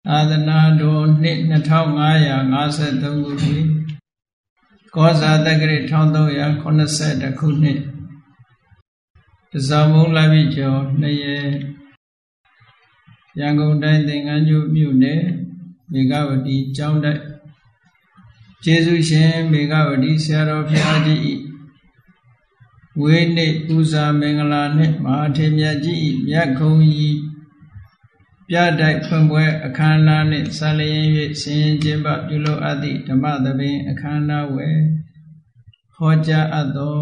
သာသနာတော်နှစ်2553ခုနှစ်ကောဇာတက္ကရာ1382ခုနှစ်တစောင်းမုံလာပြီကျော်2ရက်ရန်ကုန်တိုင်းသင်္ကန်းကျွမြို့နယ်မေဃဝတီကျောင်းတိုက်ကျေးဇူးရှင်မေဃဝတီဆရာတော်ဘုရားကြီး၏ဝေနေ့ပူဇာမင်္ဂလာနှင့်မဟာထေမြတ်ကြီး၏မြတ်ခုံကြီးပြတိုက်ဖွင့်ပွဲအခမ်းအနားနှင့်ဆက်လျင်၍ဆင်ရင်ကျင်းပပြုလုပ်အပ်သည့်ဓမ္မသဘင်အခမ်းအနားဝယ်ဟောကြားအပ်သော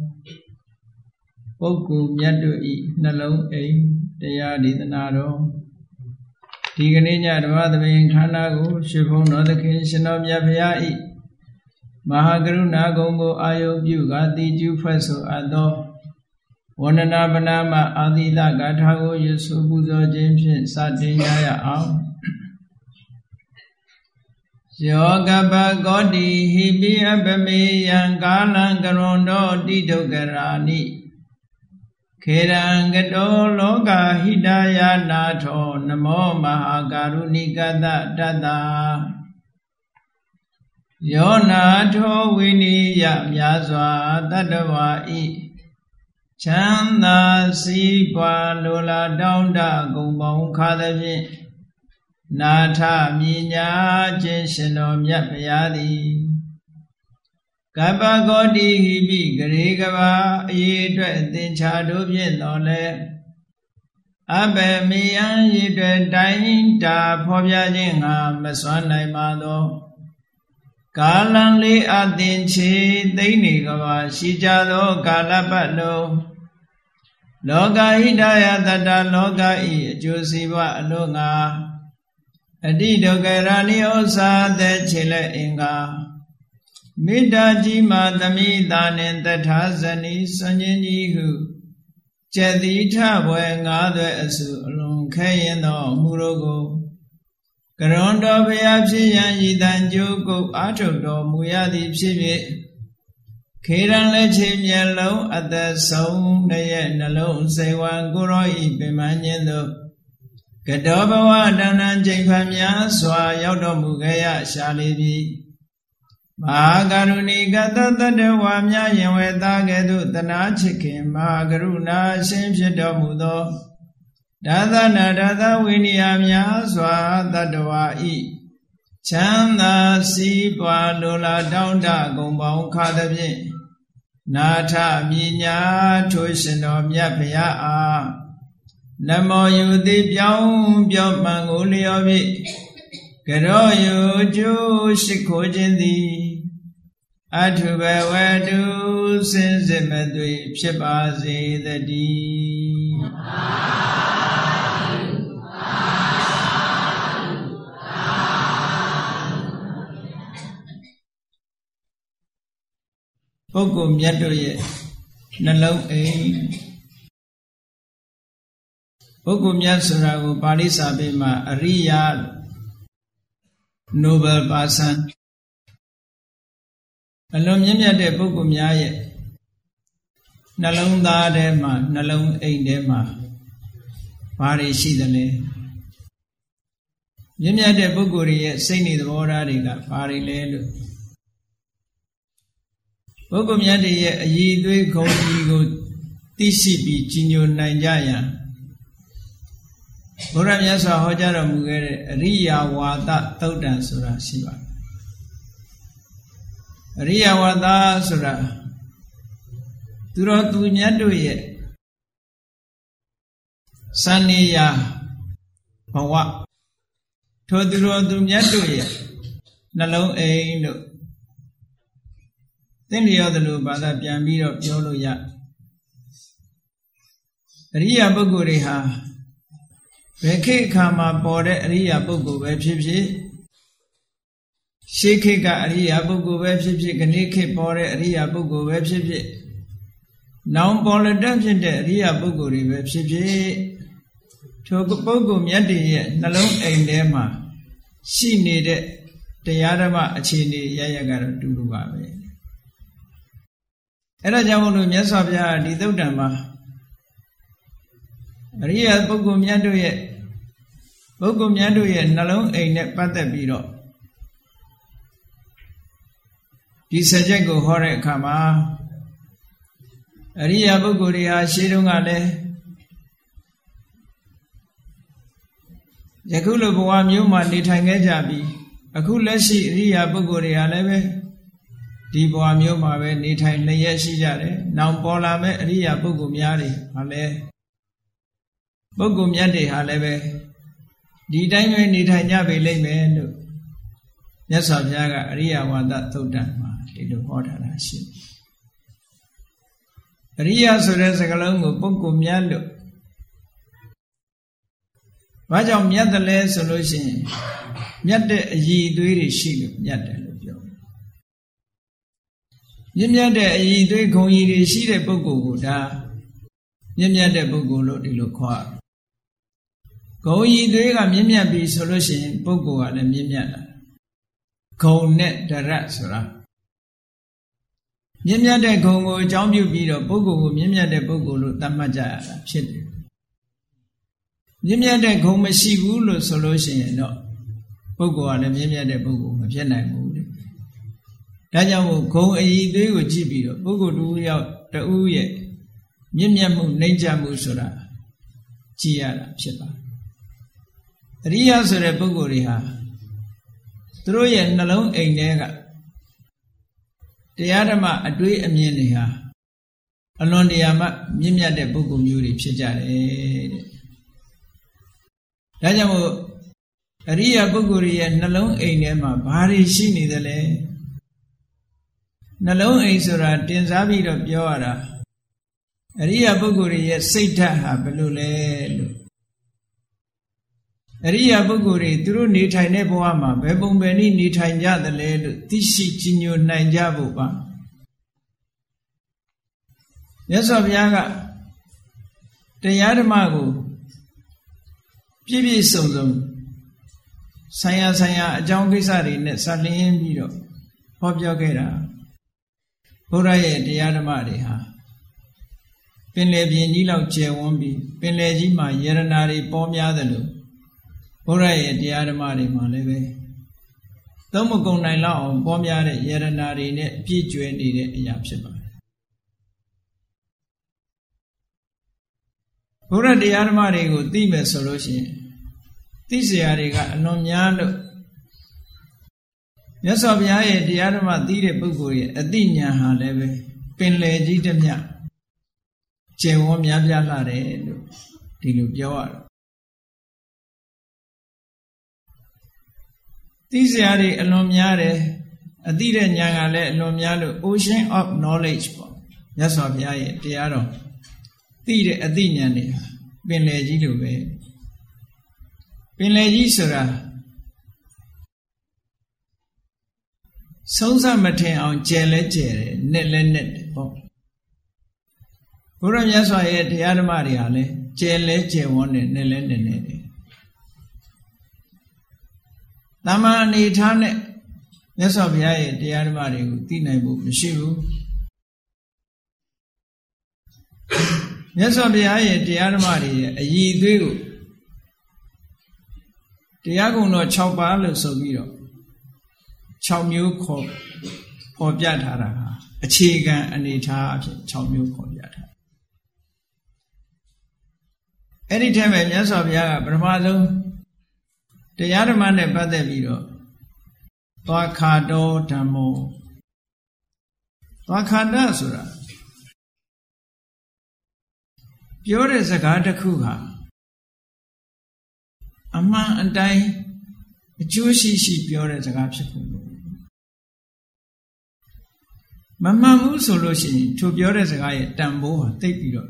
ပုဂ္ဂိုလ်မြတ်တို့၏နှလုံးအိမ်တရားဒေသနာတော်ဒီကနေ့ညဓမ္မသဘင်အခမ်းအနားကိုရွှေဘုံတော်သခင်ရှင်တော်မြတ်ဘုရား၏မဟာကရုဏာဂုဏ်ကိုအာယုပြုကာတိကျူဖွဲ့ဆိုအပ်သောဝန္ဒနာပနာမအာသီတဂါထာကိုရွတ်ဆိုပူဇော်ခြင်းဖြင့်စတင်ရအောင်ယောကပကောတိဟိပိအပမေယံကာလံကရွန်တောတိဒုက္ခရာနိခေရံကတောလောကဟိတယာနာထောနမောမဟာကာရုဏိကတတတ္တယောနာထောဝိနိယမြာစွာတတ္တဝါဤချမ်းသာစီးပွားလိုလားတောင်းတဂုံပေါင်းခါသဖြင့်နာထမြညာခြင်းရှင်တော်မြတ်ဘုရားသည်ကပ္ပဂေါတိဟိပိဂရေကဘာအရေးအတွက်သင်္ချာတို့ဖြင့်တော်လဲအဘယ်မေယံရည်အတွက်တိုင်းတာဖော်ပြခြင်းငါမစွမ်းနိုင်ပါသောကာလံလေးအသင်ချေသိမ့်နေကဘာရှိကြသောကာလပတ်လုံးလောကဟိတယတတ္တလောကဤအကျိုးစီးပွားအလို့ငါအတိဒုက္ခရာနိဩစာသက်ခြေလက်အင်္ဂါမေတ္တာကြီးမှသမိတာနှင့်တထာဇနီစွန့်ခြင်းကြီးဟုကျက်တိထဘွယ်ငါးသွဲအစုအလွန်ခဲရင်သောမူတို့ကိုကရွန်တော်ဘုရားဖြစ်ရန်ရည်တန်ကြိုးကုပ်အားထုတ်တော်မူရသည်ဖြစ်ဖြစ်ခေရန်လက်ချေမျက်လုံးအသက်ဆုံးတရဲ့နှလုံးစေဝံကိုရောဤပင်မညင်းသို့ကတောဘဝတဏ္ဍချိန်ဖန်များစွာရောက်တော်မူခဲ့ရရှာလေပြီမဟာကရုဏီကတတတ္တဝါများယင်ဝေသားကဲ့သို့တနာချစ်ခင်မဟာကရုဏာရှင်ဖြစ်တော်မူသောဒါသနာဒါသဝိနည်းများစွာတတ္တဝါဤချမ်းသာစီးပွားလိုလားတောင်းတဂုံပေါင်းခါသဖြင့်နာထမြညာထိုရှင်တော်မြတ်ဘုရားအားနမောယုတိပြောင်းပြောမှန်ကိုလျော်ဖြင့်ကရောယုကျိုးရှိခိုးခြင်းသည်အထုဘဝတုစင်စစ်မသွေဖြစ်ပါစေတည်းပုဂ္ဂိုလ်မြတ်တို့ရဲ့နှလုံးအိမ်ပုဂ္ဂိုလ်မြတ်ဆိုတာကိုပါဠိစာပေမှာအရိယ Noble person အလွန်မြင့်မြတ်တဲ့ပုဂ္ဂိုလ်များရဲ့နှလုံးသားထဲမှာနှလုံးအိမ်ထဲမှာဘာတွေရှိသလဲမြင့်မြတ်တဲ့ပုဂ္ဂိုလ်တွေရဲ့စိတ်နေသဘောထားတွေကဘာတွေလဲလို့ပုဂ္ဂိုလ်မြတ်တွေရဲ့အည်သွေးခုံကြီးကိုသိရှိပြီးကြီးညိုနိုင်ကြရန်ဘုရားမြတ်စွာဟောကြားတော်မူခဲ့တဲ့အရိယဝါဒသုတ်တံဆိုတာရှိပါတယ်အရိယဝါဒဆိုတာသူတော်သူမြတ်တို့ရဲ့စံနေရာဘဝထိုသူတော်သူမြတ်တို့ရဲ့နှလုံးအိမ်တို့သင်လျော်သလိုဘာသာပြန်ပြီးတော့ပြောလို့ရအရိယပုဂ္ဂိုလ်တွေဟာဘယ်ခေတ်အခါမှာပေါ်တဲ့အရိယပုဂ္ဂိုလ်ပဲဖြစ်ဖြစ်ရှေးခေတ်ကအရိယပုဂ္ဂိုလ်ပဲဖြစ်ဖြစ်ခဏခေတ်ပေါ်တဲ့အရိယပုဂ္ဂိုလ်ပဲဖြစ်ဖြစ်နောင်ပေါ်လက်တက်ဖြစ်တဲ့အရိယပုဂ္ဂိုလ်တွေပဲဖြစ်ဖြစ်ထိုပုဂ္ဂိုလ်မြတ်တွေရဲ့နှလုံးအိမ်ထဲမှာရှိနေတဲ့တရားဓမ္မအခြေအနေရရကတော့တူတူပါပဲအဲ့ဒါကြောင့်မို့လို့မြတ်စွာဘုရားဒီသုတ်တံမှာအရိယပုဂ္ဂိုလ်မြတ်တို့ရဲ့ပုဂ္ဂိုလ်များတို့ရဲ့နှလုံးအိမ်နဲ့ပတ်သက်ပြီးတော့ဒီစကြက်ကိုဟောတဲ့အခါမှာအရိယာပုဂ္ဂိုလ်တွေဟာရှေးတုန်းကလည်းယခုလိုဘဝမျိုးမှာနေထိုင်ခဲ့ကြပြီးအခုလက်ရှိအရိယာပုဂ္ဂိုလ်တွေဟာလည်းပဲဒီဘဝမျိုးမှာပဲနေထိုင်လျက်ရှိကြတယ်။နောက်ပေါ်လာမဲ့အရိယာပုဂ္ဂိုလ်များတွေဟာလည်းပုဂ္ဂိုလ်မြတ်တွေဟာလည်းပဲဒီတိုင်းပဲနေထိုင်ကြပေလိမ့်မယ်လို့မြတ်စွာဘုရားကအရိယဝါဒသုတ်တံမှာဒီလိုဟောထားတာရှိတယ်။အရိယဆိုတဲ့စကားလုံးကိုပုဂ္ဂိုလ်မြတ်လို့ဘာကြောင့်မြတ်တယ်လဲဆိုလို့ရှိရင်မြတ်တဲ့အရည်အသွေးတွေရှိလို့မြတ်တယ်လို့ပြောတယ်။မြတ်တဲ့အရည်အသွေးဂုဏ်ရည်တွေရှိတဲ့ပုဂ္ဂိုလ်ကိုဒါမြတ်တဲ့ပုဂ္ဂိုလ်လို့ဒီလိုခေါ်တယ်။ဂုဏ်ရည်သွေးကမြတ်ပြီဆိုလို့ရှိရင်ပုဂ္ဂိုလ်ကလည်းမြတ်လာဂုဏ်နဲ့ဒရတ်ဆိုတာမြတ်တဲ့ဂုဏ်ကိုအကြောင်းပြုပြီးတော့ပုဂ္ဂိုလ်ကိုမြတ်တဲ့ပုဂ္ဂိုလ်လို့သတ်မှတ်ကြရတာဖြစ်တယ်။မြတ်တဲ့ဂုဏ်မရှိဘူးလို့ဆိုလို့ရှိရင်တော့ပုဂ္ဂိုလ်ကလည်းမြတ်တဲ့ပုဂ္ဂိုလ်မဖြစ်နိုင်ဘူးလေ။ဒါကြောင့်မို့ဂုဏ်အရည်အသွေးကိုကြည့်ပြီးတော့ပုဂ္ဂိုလ်တူယောက်တူရဲ့မြတ်မှုနှိမ့်ချမှုဆိုတာကြည့်ရတာဖြစ်ပါတယ်။အရိယဆိုတဲ့ပုဂ္ဂိုလ်တွေဟာသူတို့ရဲ့နှလုံးအိမ်ထဲကတရားဓမ္မအတွေးအမြင်တွေဟာအလွန်တရာမှမြတ်တဲ့ပုဂ္ဂိုလ်မျိုးတွေဖြစ်ကြတယ်တဲ့။ဒါကြောင့်မို့အရိယပုဂ္ဂိုလ်ရဲ့နှလုံးအိမ်ထဲမှာဘာတွေရှိနေသလဲ။နှလုံးအိမ်ဆိုတာတင်စားပြီးတော့ပြောရတာအရိယပုဂ္ဂိုလ်ရဲ့စိတ်ဓာတ်ဟာဘယ်လိုလဲလို့အရိယာပုဂ္ဂိုလ်တွေသူတို့နေထိုင်တဲ့ဘဝမှာဘယ်ပုံပဲနည်းနေထိုင်ကြသလဲလို့သိရှိကြည်ညိုနိုင်ကြဖို့ပါမြတ်စွာဘုရားကတရားဓမ္မကိုပြည့်ပြည့်စုံစုံဆိုင်ရာအကြောင်းကိစ္စတွေနဲ့ဆက်လျင်းပြီးတော့ဟောပြောခဲ့တာဘုရားရဲ့တရားဓမ္မတွေဟာပင်လယ်ပြင်ကြီးလောက်ကျယ်ဝန်းပြီးပင်လယ်ကြီးမှာယရနာတွေပေါများသလိုဘုရားရဲ့တရားဓမ္မတွေမှာလည်းပဲသုံးမကုန်နိုင်လောက်အောင်ပေါများတဲ့ယရနာတွေနဲ့ပြည့်ကျွဲနေတဲ့အရာဖြစ်ပါတယ်ဘုရားတရားဓမ္မတွေကိုသိမယ်ဆိုလို့ရှိရင်သိစရာတွေကအလွန်များလို့မြတ်စွာဘုရားရဲ့တရားဓမ္မသိတဲ့ပုဂ္ဂိုလ်ရဲ့အသိဉာဏ်ဟာလည်းပဲပင်လယ်ကြီးတစ်မြတ်ကျယ်ဝန်းများပြားလာတယ်လို့ဒီလိုပြောရတယ်သိစရာတွေအလွန်များတယ်အသိတဲ့ဉာဏ်ကလည်းအလွန်များလို့ ocean of knowledge ပေါ့မြတ်စွာဘုရားရဲ့တရားတော်သိတဲ့အသိဉာဏ်တွေပင်လယ်ကြီးလိုပဲပင်လယ်ကြီးဆိုတာဆုံးစမထင်အောင်ကျယ်လဲကျယ်တယ်နဲ့လဲနဲ့ပေါ့ဘုရားမြတ်စွာရဲ့တရားဓမ္မတွေဟာလည်းကျယ်လဲကျယ်ဝန်းတယ်နဲ့လဲနဲ့နဲ့တမန်အနေထားနဲ့မြတ်စွာဘုရားရဲ့တရားဓမ္မတွေကိုသိနိုင်ဖို့မရှိဘူးမြတ်စွာဘုရားရဲ့တရားဓမ္မတွေရဲ့အရည်အသွေးကိုတရားကုံတော်6ပါးလို့ဆိုပြီးတော့6မျိုးခေါ်ပြထားတာဟာအခြေခံအနေထားအဖြစ်6မျိုးခေါ်ပြထားအဲ့ဒီထဲမှာမြတ်စွာဘုရားကပထမဆုံးတရားဓမ္မနဲ့ပတ်သက်ပြီးတော့သွားခါတော်ဓမ္မောသွားခါတဆိုတာပြောတဲ့စကားတစ်ခုဟာအမှန်အတိုင်းအကျိုးရှိပြောတဲ့စကားဖြစ်ဖို့မမှန်ဘူးဆိုလို့ရှိရင်သူပြောတဲ့စကားရဲ့တန်ဖိုးဟာတိတ်ပြီးတော့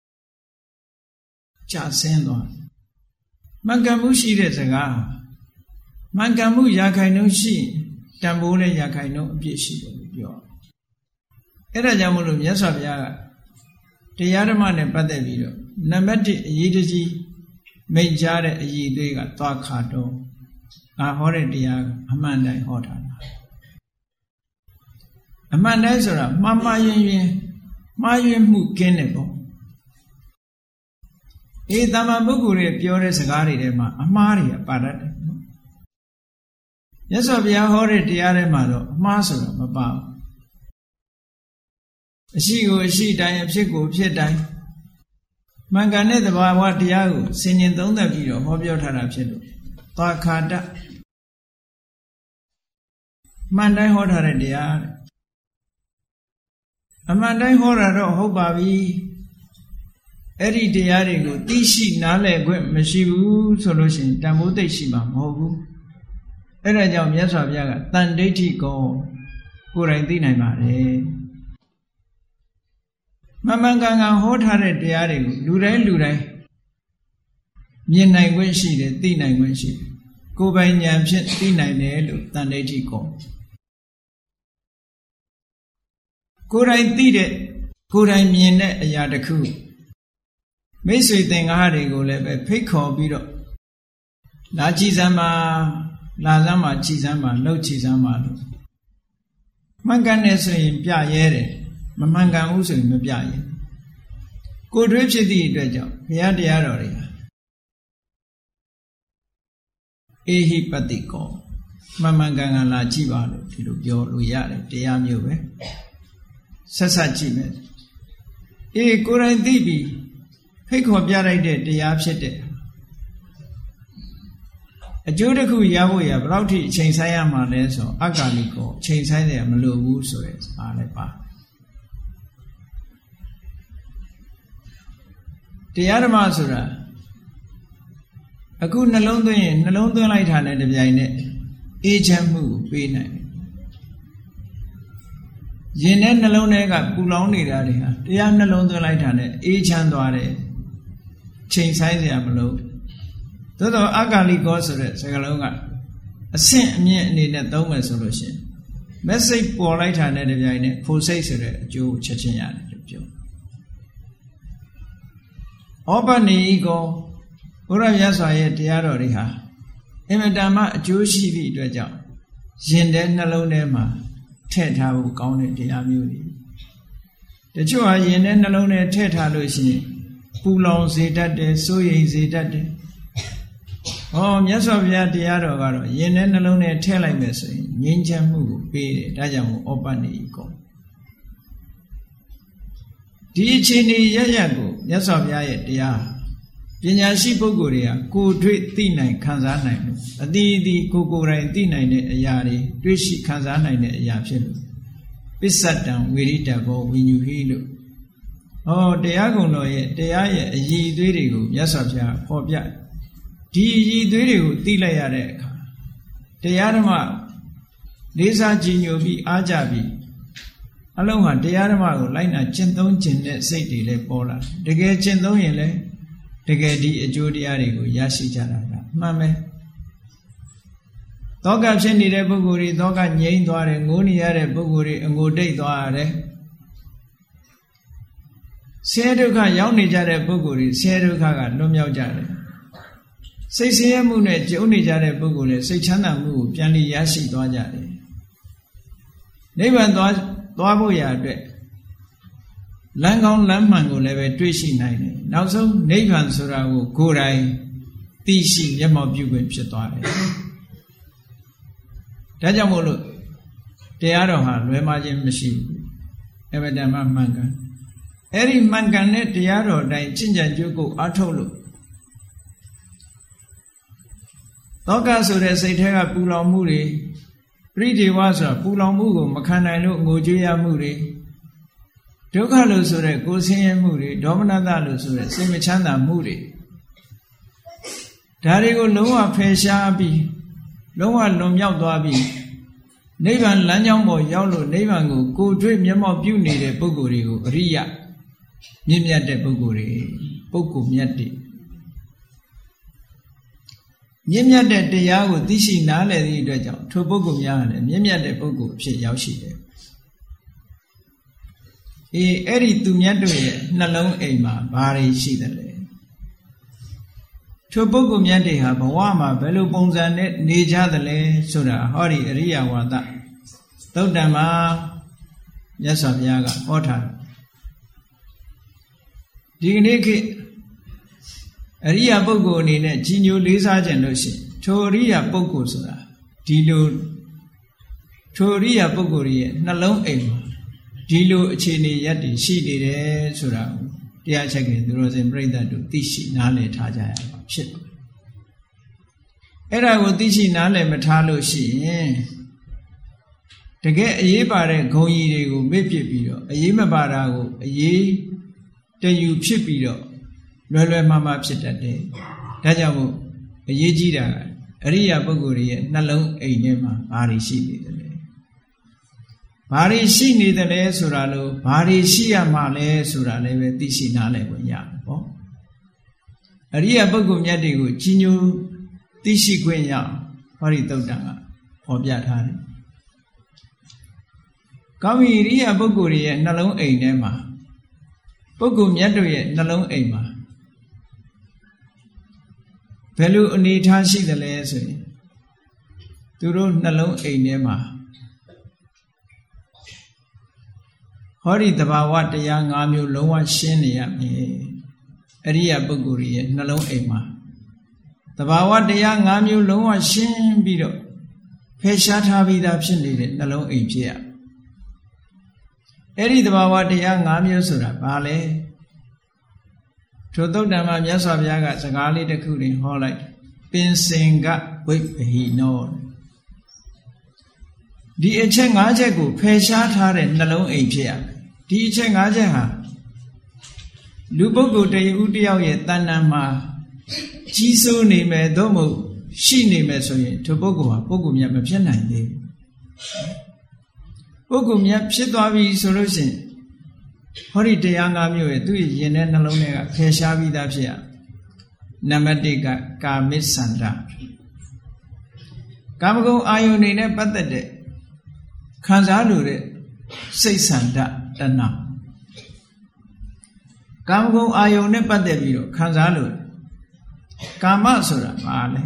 ကျဆင်းသွားမှန်ကန်မှုရှိတဲ့စကားမှန်ကန်မှုရာခိုင်နှုန်းရှိတန်ဖိုးနဲ့ရာခိုင်နှုန်းအပြည့်ရှိတယ်လို့ပြောအဲ့ဒါကြောင့်မို့လို့မြတ်စွာဘုရားကတရားဓမ္မနဲ့ပတ်သက်ပြီးတော့နံပါတ်1အရေးကြီးမိတ်ကြားတဲ့အရေးအသွေးကသွားခါတော့ဟောတဲ့တရားအမှန်တိုင်းဟောထားတာအမှန်တိုင်းဆိုတာမှားမှားယွင်းယွင်းမှားယွင်းမှုကင်းတယ်ပေါ့တာမန်ပုဂ္ဂိုလ်တွေပြောတဲ့စကားတွေထဲမှာအမှားတွေပါတတ်တယ်နော်မြတ်စွာဘုရားဟောတဲ့တရားထဲမှာတော့အမှားဆိုတာမပါဘူးအရှိကိုအရှိတိုင်းအဖြစ်ကိုအဖြစ်တိုင်းမှန်ကန်တဲ့သဘာဝတရားကိုဆင်ញင်သုံးသပ်ပြီးတော့ဟောပြောထားတာဖြစ်လို့သွားခါတမှန်တိုင်းဟောထားတဲ့တရားအမှန်တိုင်းဟောတာတော့ဟုတ်ပါပြီအဲ့ဒီတရားတွေကိုသိရှိနားလည်ခွင့်မရှိဘူးဆိုလို့ရှိရင်တန်ဖိုးသိရှိမှာမဟုတ်ဘူးအဲ့ဒါကြောင့်မြတ်စွာဘုရားကတန်ဒိဋ္ဌိကိုကိုယ်တိုင်သိနိုင်ပါတယ်မှန်မှန်ကန်ကန်ဟောထားတဲ့တရားတွေကိုလူတိုင်းမြင်နိုင်ခွင့်ရှိတယ်သိနိုင်ခွင့်ရှိတယ်ကိုယ်ပိုင်ဉာဏ်ဖြင့်သိနိုင်တယ်လို့တန်ဒိဋ္ဌိကိုကိုယ်တိုင်သိတဲ့ကိုယ်တိုင်မြင်တဲ့အရာတစ်ခုမိတ်ဆွေသင်္ဃာတွေကိုလည်းပဲဖိတ်ခေါ်ပြီးတော့လာကြည်စမ်းပါလာစမ်းပါကြည်စမ်းပါလှုပ်ကြည်စမ်းပါလို့မှန်ကန်တယ်ဆိုရင်ပြရဲတယ်မမှန်ကန်ဘူးဆိုရင်မပြရဲကိုယ်တွေးဖြစ်သည့်အတွက်ကြောင့်ဘုရားတရားတော်တွေအေဟိပတိကောမှန်မှန်ကန်ကန်လာကြည့်ပါလို့ဒီလိုပြောလို့ရတယ်တရားမျိုးပဲဆက်ဆက်ကြည့်မယ်အေးကိုယ်တိုင်သိပြီဖိတ်ခေါ်ပြလိုက်တဲ့တရားဖြစ်တဲ့အကျိုးတစ်ခုရဖို့ရဘယ်လောက်ထိအချိန်ဆိုင်ရမှာလဲဆိုအက္ခဏိကောအချိန်ဆိုင်တယ်မလိုဘူးဆိုရဲအားလည်းပါတရားဓမ္မဆိုတာအခုနှလုံးသွင်းရင်နှလုံးသွင်းလိုက်တာနဲ့တပြိုင်နက်အေးချမ်းမှုကိုပေးနိုင်ရင်နဲ့နှလုံးထဲကပူလောင်နေတာတွေဟာတရားနှလုံးသွင်းလိုက်တာနဲ့အေးချမ်းသွားတယ်ချိန်ဆိုင်စရာမလိုသို့တော့အက္ခဏိကောဆိုတဲ့စကားလုံးကအဆင့်အမြင့်အနေနဲ့သုံးမယ်ဆိုလို့ရှိရင် message ပေါ်လိုက်တာနဲ့တပြိုင်နက်ဖိုစိတ်ဆိုတဲ့အကျိုးချက်ချင်းရတယ်လို့ပြောဩပနိကောဘုရားမြတ်စွာရဲ့တရားတော်တွေဟာအင်မတန်မှအကျိုးရှိသည့်အတွက်ကြောင့်ရင်ထဲနှလုံးထဲမှာထည့်ထားဖို့ကောင်းတဲ့တရားမျိုးတွေတချို့ဟာရင်ထဲနှလုံးထဲထည့်ထားလို့ရှိရင်ပူလောင်စေတတ်တယ်စိုးရိမ်စေတတ်တယ်ဟောမြတ်စွာဘုရားတရားတော်ကတော့ရင်ထဲနှလုံးထဲထည့်လိုက်မယ်ဆိုရင်ငြိမ်းချမ်းမှုကိုပေးတယ်ဒါကြောင့်ဩပနိကောဒီအခြေအနေရရကိုမြတ်စွာဘုရားရဲ့တရားပညာရှိပုဂ္ဂိုလ်တွေကကိုယ်တွေ့သိနိုင်ခံစားနိုင်လို့အတိအသီးကိုယ်တိုင်သိနိုင်တဲ့အရာတွေတွေ့ရှိခံစားနိုင်တဲ့အရာဖြစ်လို့ပစ္စတံဝိရိတဘောဝိညူဟိလို့ဟောတရားကုံတော်ရဲ့တရားရဲ့အည်အသွေးတွေကိုမြတ်စွာဘုရားဟောပြဒီအည်အသွေးတွေကိုသိလိုက်ရတဲ့အခါတရားဓမ္မလေးစားကြည်ညိုပြီးအားကြပြီးအလုံးဟာတရားဓမ္မကိုလိုက်နာကျင့်သုံးခြင်းတဲ့စိတ်တွေလည်းပေါ်လာတကယ်ကျင့်သုံးရင်လည်းတကယ်ဒီအကျိုးတရားတွေကိုရရှိကြတာကမှန်ပဲသောကဖြစ်နေတဲ့ပုဂ္ဂိုလ်တွေသောကငြိမ်းသွားတယ်ငိုနေရတဲ့ပုဂ္ဂိုလ်တွေအငိုတိတ်သွားရတယ်ဆင်းရဲဒုက္ခရောက်နေကြတဲ့ပုဂ္ဂိုလ်တွေဆင်းရဲဒုက္ခကလွတ်မြောက်ကြတယ်စိတ်ဆင်းရဲမှုနဲ့ကြုံနေကြတဲ့ပုဂ္ဂိုလ်တွေစိတ်ချမ်းသာမှုကိုပြန်လည်ရရှိသွားကြတယ်နိဗ္ဗာန်သွားဖို့ရအတွက်လမ်းကောင်းလမ်းမှန်ကိုလည်းပဲတွေ့ရှိနိုင်တယ်နောက်ဆုံးနိဗ္ဗာန်ဆိုတာကိုကိုယ်တိုင်သိရှိမျက်မှောက်ပြုခွင့်ဖြစ်သွားတယ်ဒါကြောင့်မို့လို့တရားတော်ဟာလွဲမှားခြင်းမရှိဘူးအဘဒမမှန်ကန်အဲ့ဒီမှန်ကန်တဲ့တရားတော်တိုင်းကျင့်ကြံကြိုးကိုအားထုတ်လို့သောကဆိုတဲ့စိတ်ထဲကပူလောင်မှုတွေပရိဒေဝဆိုတာပူလောင်မှုကိုမခံနိုင်လို့ငိုကြွေးရမှုတွေဒုက္ခလို့ဆိုတဲ့ကိုယ်ဆင်းရဲမှုတွေဒေါမနတလို့ဆိုတဲ့စိတ်မချမ်းသာမှုတွေဒါတွေကိုလုံးဝဖယ်ရှားပြီးလုံးဝလွန်မြောက်သွားပြီးနိဗ္ဗာန်လမ်းကြောင်းပေါ်ရောက်လို့နိဗ္ဗာန်ကိုကိုယ်တွေ့မျက်မှောက်ပြုနေတဲ့ပုဂ္ဂိုလ်တွေကိုအရိယမြင့်မြတ်တဲ့ပုဂ္ဂိုလ်တွေပုဂ္ဂိုလ်မြတ်တွေမြင့်မြတ်တဲ့တရားကိုသိရှိနားလည်သည့်အတွက်ကြောင့်ထိုပုဂ္ဂိုလ်များလည်းမြင့်မြတ်တဲ့ပုဂ္ဂိုလ်အဖြစ်ရောက်ရှိတယ်အဲ့ဒီသူမြတ်တို့ရဲ့နှလုံးအိမ်မှာဘာတွေရှိတယ်လဲထိုပုဂ္ဂိုလ်မြတ်တွေဟာဘဝမှာဘယ်လိုပုံစံနဲ့နေကြသလဲဆိုတာဟောဒီအရိယဝါဒသုတ်တံမှာမြတ်စွာဘုရားကဟောထားဒီကနေ့ခေတ်အရိယာပုဂ္ဂိုလ်အနေနဲ့ကြီးညိုလေးစားခြင်းလို့ရှိရင်ထိုအရိယာပုဂ္ဂိုလ်ဆိုတာဒီလိုထိုအရိယာပုဂ္ဂိုလ်ရဲ့နှလုံးအိမ်မှာဒီလိုအခြေအနေရပ်တည်ရှိနေတယ်ဆိုတာကိုတရားချက်ကသူတော်စင်ပြိဿတို့သိရှိနားလည်ထားကြရမှာဖြစ်တယ်အဲ့ဒါကိုသိရှိနားလည်မထားလို့ရှိရင်တကယ်အရေးပါတဲ့ဂုဏ်ကြီးတွေကိုမေ့ပစ်ပြီးတော့အရေးမပါတာကိုအရေးတယူဖြစ်ပြီးတော့လွယ်လွယ်မှားမှားဖြစ်တတ်တယ်ဒါကြောင့်မို့အရေးကြီးတာအရိယာပုဂ္ဂိုလ်ရဲ့နှလုံးအိမ်ထဲမှာဘာတွေရှိနေတယ်လဲဘာတွေရှိနေတယ်လဲဆိုတာလို့ဘာတွေရှိရမှာလဲဆိုတာလည်းပဲသိရှိနားလည်ခွင့်ရတယ်ပေါ့အရိယာပုဂ္ဂိုလ်မြတ်တွေကိုကြီးညိုသိရှိခွင့်ရဟောဒီသုတ်တံကဖော်ပြထားတယ်ကောင်းပြီအရိယာပုဂ္ဂိုလ်ရဲ့နှလုံးအိမ်ထဲမှာပုဂ္ဂိုလ်မြတ်တို့ရဲ့နှလုံးအိမ်မှာဘယ်လိုအနေထားရှိသလဲဆိုရင်သူတို့နှလုံးအိမ်ထဲမှာဟောဒီတဘာဝတရား၅မျိုးလုံးဝရှင်းနေရမယ်အရိယာပုဂ္ဂိုလ်ရဲ့နှလုံးအိမ်မှာတဘာဝတရား၅မျိုးလုံးဝရှင်းပြီးတော့ဖယ်ရှားထားပြီးသားဖြစ်နေတဲ့နှလုံးအိမ်ဖြစ်ရအဲ့ဒီတဘာဝတရား၅မျိုးဆိုတာဘာလဲထိုသုတ်တံမှာမြတ်စွာဘုရားကစကားလေးတစ်ခုတွင်ဟောလိုက်ပင်စင်ကဝိပ္ပဟိနောဒီအချက်၅ချက်ကိုဖယ်ရှားထားတဲ့နှလုံးအိမ်ဖြစ်ရဒီအချက်၅ချက်ဟာလူပုဂ္ဂိုလ်တဦးတယောက်ရဲ့တဏ္ဍာမှာကြီးစိုးနေမယ်သို့မဟုတ်ရှိနေမယ်ဆိုရင်ထိုပုဂ္ဂိုလ်ဟာပုဂ္ဂိုလ်မြတ်မဖြစ်နိုင်သေးဘူးပုဂ္ဂိုလ်မြတ်ဖြစ်သွားပြီဆိုလို့ရှိရင်ဟောဒီတရား၅မျိုးရဲ့သူ့ရင်ထဲနှလုံးထဲကဖယ်ရှားပြီးသားဖြစ်ရနံပါတ်၁ကကာမိစ္ဆန္ဒကာမဂုဏ်အာယုန်တွေနဲ့ပတ်သက်တဲ့ခံစားလို့တဲ့စိတ်ဆန္ဒတဏှာကာမဂုဏ်အာယုန်နဲ့ပတ်သက်ပြီးတော့ခံစားလို့ကာမဆိုတာဘာလဲ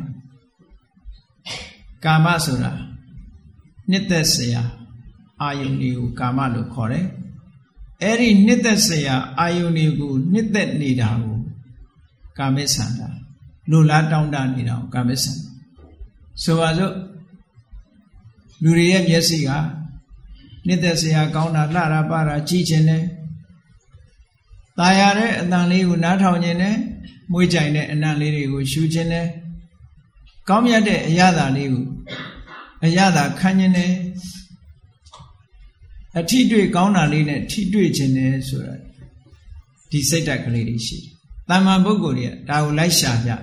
ကာမဆိုတာနှစ်သက်စရာအာယုန်တွေကိုကာမလို့ခေါ်တယ်အဲ့ဒီနှစ်သက်စရာအာယုန်တွေကိုနှစ်သက်နေတာကိုကာမိစ္ဆန္ဒလူလားတောင်းတနေတာကိုကာမိစ္ဆန္ဒဆိုပါစို့လူတွေရဲ့မျက်စိကနှစ်သက်စရာကောင်းတာလှတာပါတာကြည့်ခြင်းနဲ့ตายရတဲ့အတန်လေးကိုနားထောင်ခြင်းနဲ့မွေးကြိုင်တဲ့အနံ့လေးတွေကိုရှူခြင်းနဲ့ကောင်းမြတ်တဲ့အရသာလေးကိုအရသာခံခြင်းနဲ့အထိတွေ့ကောင်းတာလေးနဲ့ထိတွေ့ခြင်းနဲ့ဆိုတာဒီစိတ်ဓာတ်ကလေးတွေရှိတယ်။တမ္မာပုဂ္ဂိုလ်တွေကဒါကိုလိုက်ရှာကြ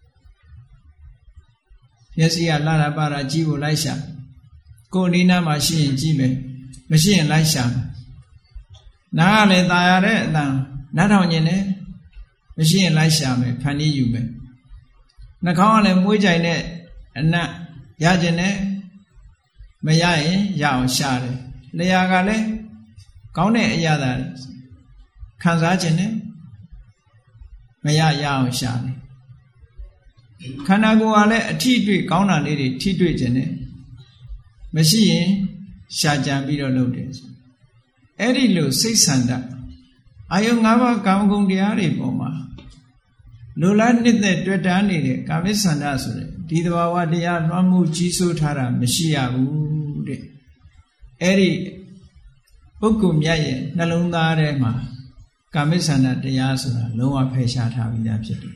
။မျက်စိကလှတာပါတာကြည့်ဖို့လိုက်ရှာ။ကိုယ်ဒီနားမှာရှိရင်ကြည့်မယ်။မရှိရင်လိုက်ရှာမယ်။နားကလည်းตายရတဲ့အတန်နားထောင်ခြင်းနဲ့မရှိရင်လိုက်ရှာမယ်ဖန်တီးယူမယ်။နှာခေါင်းကလည်းမွေးကြိုင်တဲ့အနံ့ရခြင်းနဲ့မရရင်ရအောင်ရှာတယ်။လျာကလည်းကောင်းတဲ့အရာသာခံစားခြင်းနဲ့မရအောင်ရှာတယ်ခန္ဓာကိုယ်ကလည်းအထီးတွေ့ကောင်းတာလေးတွေထီးတွေ့ခြင်းနဲ့မရှိရင်ရှာကြံပြီးတော့လုပ်တယ်အဲ့ဒီလိုစိတ်ဆန္ဒအာယု၅ပါးကာမဂုဏ်တရားတွေပေါ်မှာလိုလားနှစ်သက်တွေ့တာနေတဲ့ကာမိဆန္ဒဆိုတဲ့ဒီသဘာဝတရားလွှမ်းမှုကြီးစိုးထားတာမရှိရဘူးတဲ့အဲ့ဒီပုဂ္ဂိုလ်မြတ်ရဲ့နှလုံးသားထဲမှာကာမိဆန္ဒတရားဆိုတာလုံးဝဖယ်ရှားထားပြီးသားဖြစ်တယ်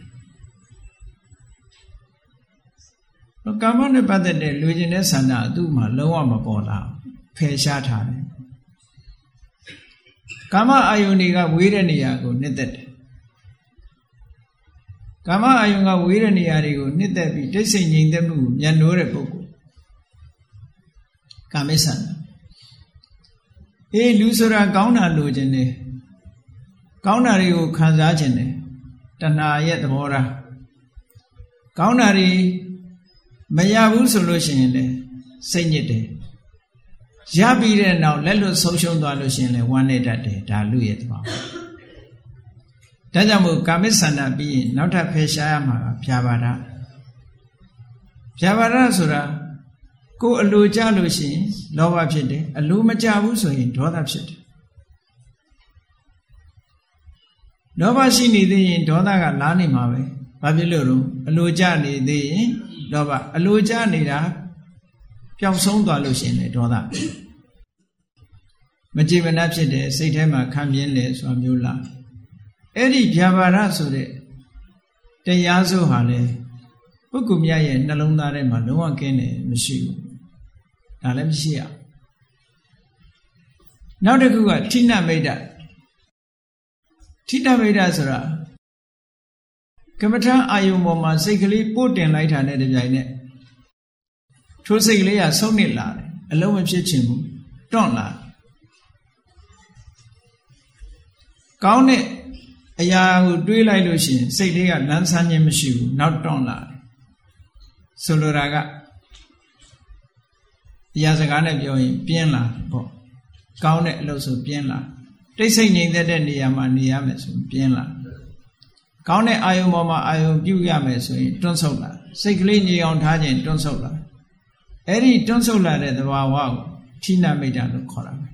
ကာမနဲ့ပတ်သက်တဲ့လူကျင်တဲ့ဆန္ဒအသူ့မှာလုံးဝမပေါ်လာဖယ်ရှားထားတယ်ကာမအာယုန်တွေကဝေးတဲ့နေရာကိုနှစ်သက်တယ်ကာမအာယုန်ကဝေးတဲ့နေရာတွေကိုနှစ်သက်ပြီးတိတ်ဆိတ်ငြိမ်သက်မှုကိုမြတ်နိုးတဲ့ပုဂ္ဂိုလ်ကာမိဆန္ဒလူဆိုတာကောင်းတာလိုချင်တယ်ကောင်းတာတွေကိုခံစားခြင်းတယ်တဏှာရဲ့သဘောထားကောင်းတာတွေမရဘူးဆိုလို့ရှိရင်လည်းစိတ်ညစ်တယ်ရပြီးတဲ့နောက်လက်လွတ်ဆုံးရှုံးသွားလို့ရှိရင်လည်းဝမ်းနည်းတတ်တယ်ဒါလူရဲ့သဘောဒါကြောင့်မို့ကာမိဆန္ဒပြီးရင်နောက်ထပ်ဖယ်ရှားရမှာဖြာပါဒဆိုတာကိုယ်အလိုကြလို့ရှိရင်လောဘဖြစ်တယ်အလိုမကြဘူးဆိုရင်ဒေါသဖြစ်တယ်လောဘရှိနေသေးရင်ဒေါသကလားနေမှာပဲဘာဘာဖြစ်လို့လဲအလိုကျနေသေးရင်ဒေါသအလိုကျနေတာပျောက်ဆုံးသွားလို့ရှိရင်လေဒေါသမကြည်မနှက်ဖြစ်တဲ့စိတ်ထဲမှာခံပြင်းလေဆိုတာမျိုးလားအဲ့ဒီဗျာပါဒဆိုတဲ့တရားစိုးဟာလေပုဂ္ဂိုလ်မြတ်ရဲ့နှလုံးသားထဲမှာလုံးဝကင်းတယ်မရှိဘူးဒါလည်းမရှိရနောက်တစ်ခုကထိဏမိတ်တဆိုတာကမ္မထအာယုံပေါ်မှာစိတ်ကလေးပို့တင်လိုက်တာနဲ့တပြိုင်နက်ထိုစိတ်ကလေးကဆုံးနစ်လာတယ်အလုံးမဖြစ်ချင်ဘူးတွန့်လာကောင်းတဲ့အရာကိုတွေးလိုက်လို့ရှိရင်စိတ်လေးကလန်းဆန်းခြင်းမရှိဘူးနောက်တွန့်လာတယ်ဆိုလိုတာကအရာစကားနဲ့ပြောရင်ပြင်းလာပေါ့ကောင်းတဲ့အလုပ်ဆိုပြင်းလာတိတ်ဆိတ်ငြိမ်သက်တဲ့နေရာမှာနေရမယ်ဆိုပြင်းလာကောင်းတဲ့အာယုံပေါ်မှာအာယုံပြုရမယ်ဆိုရင်တွန့်ဆုတ်လာစိတ်ကလေးငြိမ်အောင်ထားခြင်းတွန့်ဆုတ်လာအဲ့ဒီတွန့်ဆုတ်လာတဲ့သဘာဝကိုထိဏမိတ်တလို့ခေါ်တာပဲ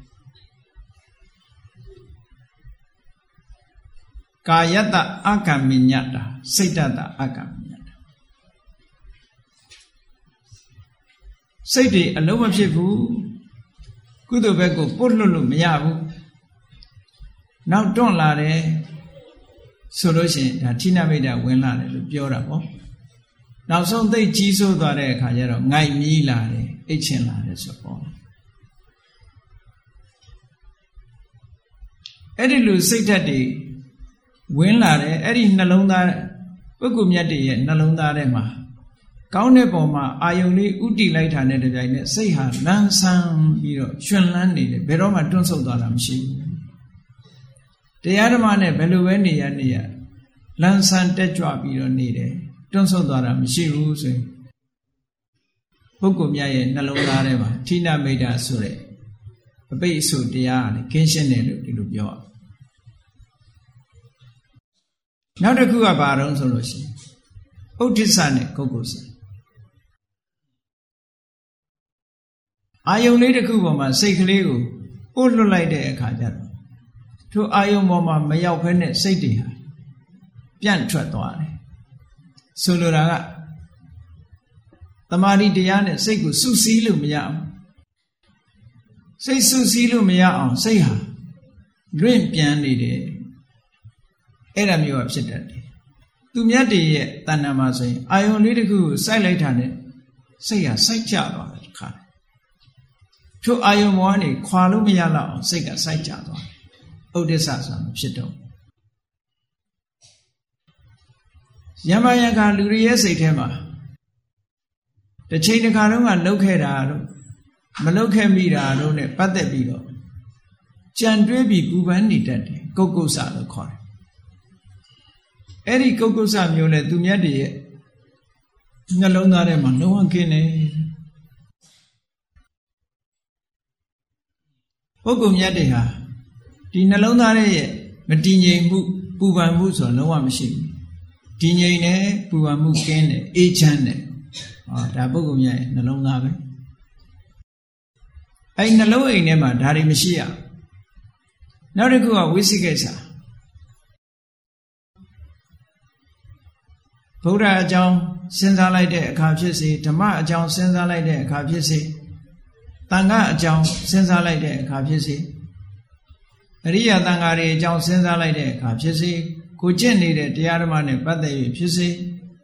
ကာယတ္တအကမ္မညတ္တာစိတ်တ္တအကမ္မညတ္တာစိတ်တွေအလုံးမဖြစ်ဘူးကုသိုလ်ဘက်ကိုပုတ်လွတ်လို့မရဘူးနောက်တွန့်လာတယ်ဆိုလို့ရှိရင်ဒါထိဏမိတ်တဝင်လာတယ်လို့ပြောတာပေါ့နောက်ဆုံးသိကြီးစိုးသွားတဲ့အခါကျတော့ငိုက်မြီးလာတယ်အိတ်ချင်လာတယ်ဆိုပေါ့အဲ့ဒီလိုစိတ်ဓာတ်တွေဝင်လာတယ်အဲ့ဒီနှလုံးသားပုဂ္ဂိုလ်မြတ်တွေရဲ့နှလုံးသားထဲမှာကောင်းတဲ့ပုံမှာအာယုန်လေးဥတည်လိုက်တာနဲ့တပြိုင်နက်စိတ်ဟာလန်းဆန်းပြီးတော့ရှင်လန်းနေတယ်ဘယ်တော့မှတွန့်ဆုတ်သွားတာမရှိဘူးတရားဓမ္မနဲ့ဘယ်လိုပဲနေရလန်းဆန်းတက်ကြွပြီးတော့နေတယ်တွန့်ဆုတ်သွားတာမရှိဘူးဆိုရင်ပုဂ္ဂိုလ်မြတ်ရဲ့နှလုံးသားထဲမှာထိဏမိတ်တဆိုတဲ့အပိတ်အဆိုတရားကလည်းကင်းရှင်းတယ်လို့ဒီလိုပြောရနောက်တစ်ခုကဘာတုံးဆိုလို့ရှိရင်ဥဒိစ္စနဲ့ကုက္ကုစ္စအာယုံလေးတစ်ခုပေါ်မှာစိတ်ကလေးကိုပို့လွတ်လိုက်တဲ့အခါကျတော့ထိုအာယုံပေါ်မှာမရောက်ဖဲနဲ့စိတ်တွေဟာပြန့်ထွက်သွားတယ်ဆိုလိုတာကတမာတိတရားနဲ့စိတ်ကိုစုစည်းလို့မရအောင်စိတ်စုစည်းလို့မရအောင်စိတ်ဟာလွင့်ပြန်နေတယ်အဲ့ဒါမျိုးကဖြစ်တတ်တယ်သူမြတ်တည်းရဲ့တဏ္ဍာမှာဆိုရင်အာယုံလေးတစ်ခုကိုစိုက်လိုက်တာနဲ့စိတ်ဟာစိုက်ကြသွားတယ်ခါထိုအာယုံမောကနေခွာလို့မရတော့အောင်စိတ်ကစိုက်ကြသွားတယ်ဥဒိစ္စဆိုတာမဖြစ်တော့ယမယံခါလူရဲ့စိတ်ထဲမှာတစ်ချိန်တစ်ခါတုန်းကလှုပ်ခဲ့တာတို့မလှုပ်ခဲ့မိတာတို့ ਨੇ ပတ်သက်ပြီးတော့ကြံတွေးပြီးပူပန်နေတတ်တယ်ကုက္ကုစ္စလို့ခေါ်တယ်အဲ့ဒီကုက္ကုစ္စမျိုးနဲ့သူမြတ်တွေရဲ့နှလုံးသားထဲမှာလုံးဝခင်းနေပုဂ္ဂိုလ်မြတ်တွေဟာဒီနှလုံးသားရဲ့မတည်ငြိမ်မှုပူပန်မှုဆိုတော့လုံးဝမရှိဘူးတည်ငြိမ်တယ်ပူပန်မှုကင်းတယ်အေးချမ်းတယ်ဒါပုဂ္ဂိုလ်မြတ်ရဲ့နှလုံးသားပဲအဲ့နှလုံးအိမ်ထဲမှာဒါတွေမရှိရနောက်တစ်ခုကဝိသိကိစ္စဗုဒ္ဓအကြောင်းစဉ်းစားလိုက်တဲ့အခါဖြစ်စေဓမ္မအကြောင်းစဉ်းစားလိုက်တဲ့အခါဖြစ်စေသံဃာအကြောင်းစဉ်းစားလိုက်တဲ့အခါဖြစ်စေအရိယသံဃာတွေအကြောင်းစဉ်းစားလိုက်တဲ့အခါဖြစ်စေကိုကျင့်နေတဲ့တရားဓမ္မနဲ့ပတ်သက်၍ဖြစ်စေ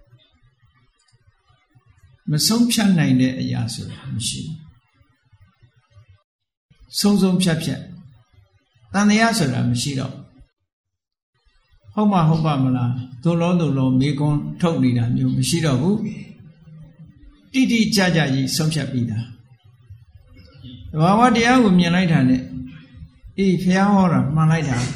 မဆုံးဖြတ်နိုင်တဲ့အရာဆိုတာမရှိဘူးဆုံးဖြတ်တန်တရားဆိုတာမရှိတော့ဟုတ်ပါမလားသို့လောမေကွန်းထုတ်နေတာမျိုးမရှိတော့ဘူးတိတိကျကျကြီးဆုံးဖြတ်ပြီးသားတဘာဝတရားကိုမြင်လိုက်တာနဲ့အေးဖះဟောတာမှန်လိုက်တာ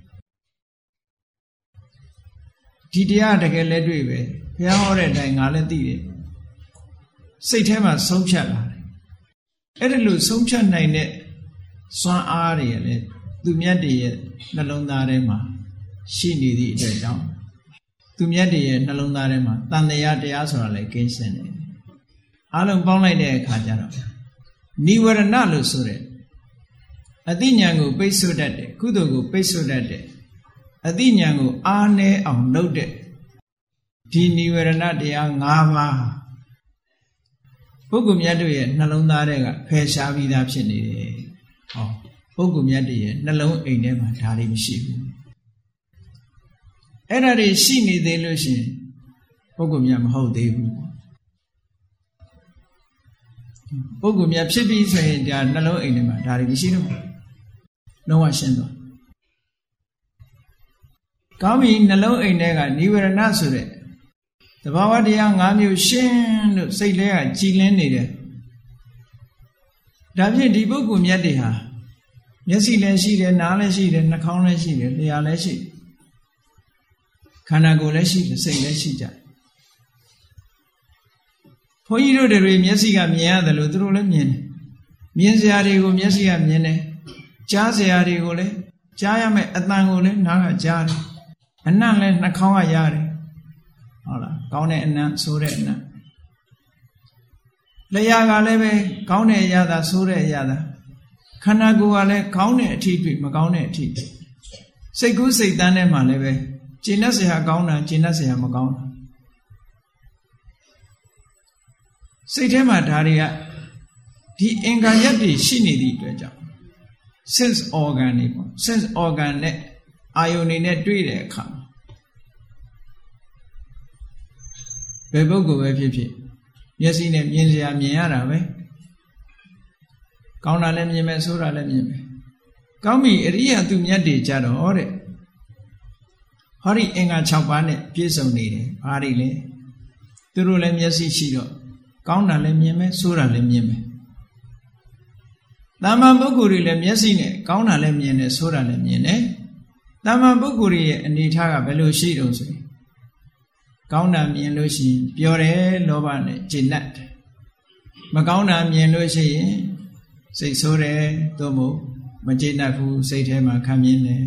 ဒီတရားတကယ်လက်တွေ့ပဲဖះဟောတဲ့အတိုင်းငါလည်းသိတယ်စိတ်ထဲမှာဆုံးဖြတ်လာတယ်အဲ့ဒါလို့ဆုံးဖြတ်နိုင်တဲ့စွမ်းအားတွေလည်းသူမြတ်တွေရဲ့နှလုံးသားထဲမှာရှိနေသည့်အတွက်ကြောင့်သူမြတ်တွေရဲ့နှလုံးသားထဲမှာတန်တရားတရားဆိုတာလည်းကင်းရှင်းတယ်အားလုံးပေါင်းလိုက်တဲ့အခါကျတော့နိဝရဏလို့ဆိုတဲ့အသိဉာဏ်ကိုပိတ်ဆို့တတ်တယ်ကုသိုလ်ကိုပိတ်ဆို့တတ်တယ်အသိဉာဏ်ကိုအားနည်းအောင်လုပ်တဲ့ဒီနိဝရဏတရား၅ပါးပုဂ္ဂိုလ်မြတ်တို့ရဲ့နှလုံးသားထဲကဖယ်ရှားပြီးသားဖြစ်နေတယ်ဟောပုဂ္ဂိုလ်မြတ်တွေရဲ့နှလုံးအိမ်ထဲမှာဒါတွေမရှိဘူးအဲ့ဒါတွေရှိနေသေးလို့ရှိရင်ပုဂ္ဂိုလ်မြတ်မဟုတ်သေးဘူးပုဂ္ဂိုလ်မြတ်ဖြစ်ပြီးဆိုရင်ဒါနှလုံးအိမ်ထဲမှာဒါတွေမရှိတော့ဘူးလုံးဝရှင်းသွားကောင်းပြီနှလုံးအိမ်ထဲကနိဝရဏဆိုတဲ့သဘာဝတရား၅မျိုးရှင်းလို့စိတ်ထဲကကြည်လင်းနေတယ်ဒါဖြင့်ဒီပုဂ္ဂိုလ်မြတ်တွေဟာမျက်စိလည်းရှိတယ်နားလည်းရှိတယ်နှာခေါင်းလည်းရှိတယ်လျှာလည်းရှိတယ်ခန္ဓာကိုယ်လည်းရှိတယ်စိတ်လည်းရှိကြဘုန်းကြီးတို့တွေမျက်စိကမြင်ရတယ်လို့သူတို့လည်းမြင်တယ်မြင်စရာတွေကိုမျက်စိကမြင်တယ်ကြားစရာတွေကိုလည်းကြားရမယ်အသံကိုလည်းနားကကြားတယ်အနံ့လည်းနှာခေါင်းကရတယ်ဟုတ်လားကောင်းတဲ့အနံ့ဆိုးတဲ့အနံ့လျှာကလည်းပဲကောင်းတဲ့အရာသာဆိုးတဲ့အရာသာခန္ဓာကိုယ်ကလည်းကောင်းတဲ့အထီးတွေ့မကောင်းတဲ့အထီးစိတ်ကူးစိတ်တန်းထဲမှာလည်းပဲကျင့်တတ်စရာကောင်းတာကျင့်တတ်စရာမကောင်းတာစိတ်ထဲမှာဓာတွေကဒီအင်္ဂါရက်တွေရှိနေသည့်အတွက်ကြောင့် sense organ တွေပေါ့ sense organ နဲ့အာယုန်တွေနဲ့တွေ့တဲ့အခါဘယ်ပုဂ္ဂိုလ်ပဲဖြစ်ဖြစ်မျက်စိနဲ့မြင်စရာမြင်ရတာပဲကောင်းတာလည်းမြင်မယ်ဆိုးတာလည်းမြင်မယ်ကောင်းပြီအရိယာသူမြတ်တွေကြတော့တဲ့ဟောဒီအင်္ဂါ6ပါးနဲ့ပြည့်စုံနေတယ်ဘာတွေလဲသူတို့လည်းမျက်စိရှိတော့ကောင်းတာလည်းမြင်မယ်ဆိုးတာလည်းမြင်မယ်တာမန်ပုဂ္ဂိုလ်တွေလည်းမျက်စိနဲ့ကောင်းတာလည်းမြင်တယ်ဆိုးတာလည်းမြင်တယ်တာမန်ပုဂ္ဂိုလ်တွေရဲ့အနေထားကဘယ်လိုရှိတုံးဆိုရင်ကောင်းတာမြင်လို့ရှိရင်ပျော်တယ်လောဘနဲ့ကျေနပ်တယ်မကောင်းတာမြင်လို့ရှိရင်စိတ်ဆိုးတယ်သို့မဟုတ်မကျေနပ်ဘူးစိတ်ထဲမှာခံမြင်တယ်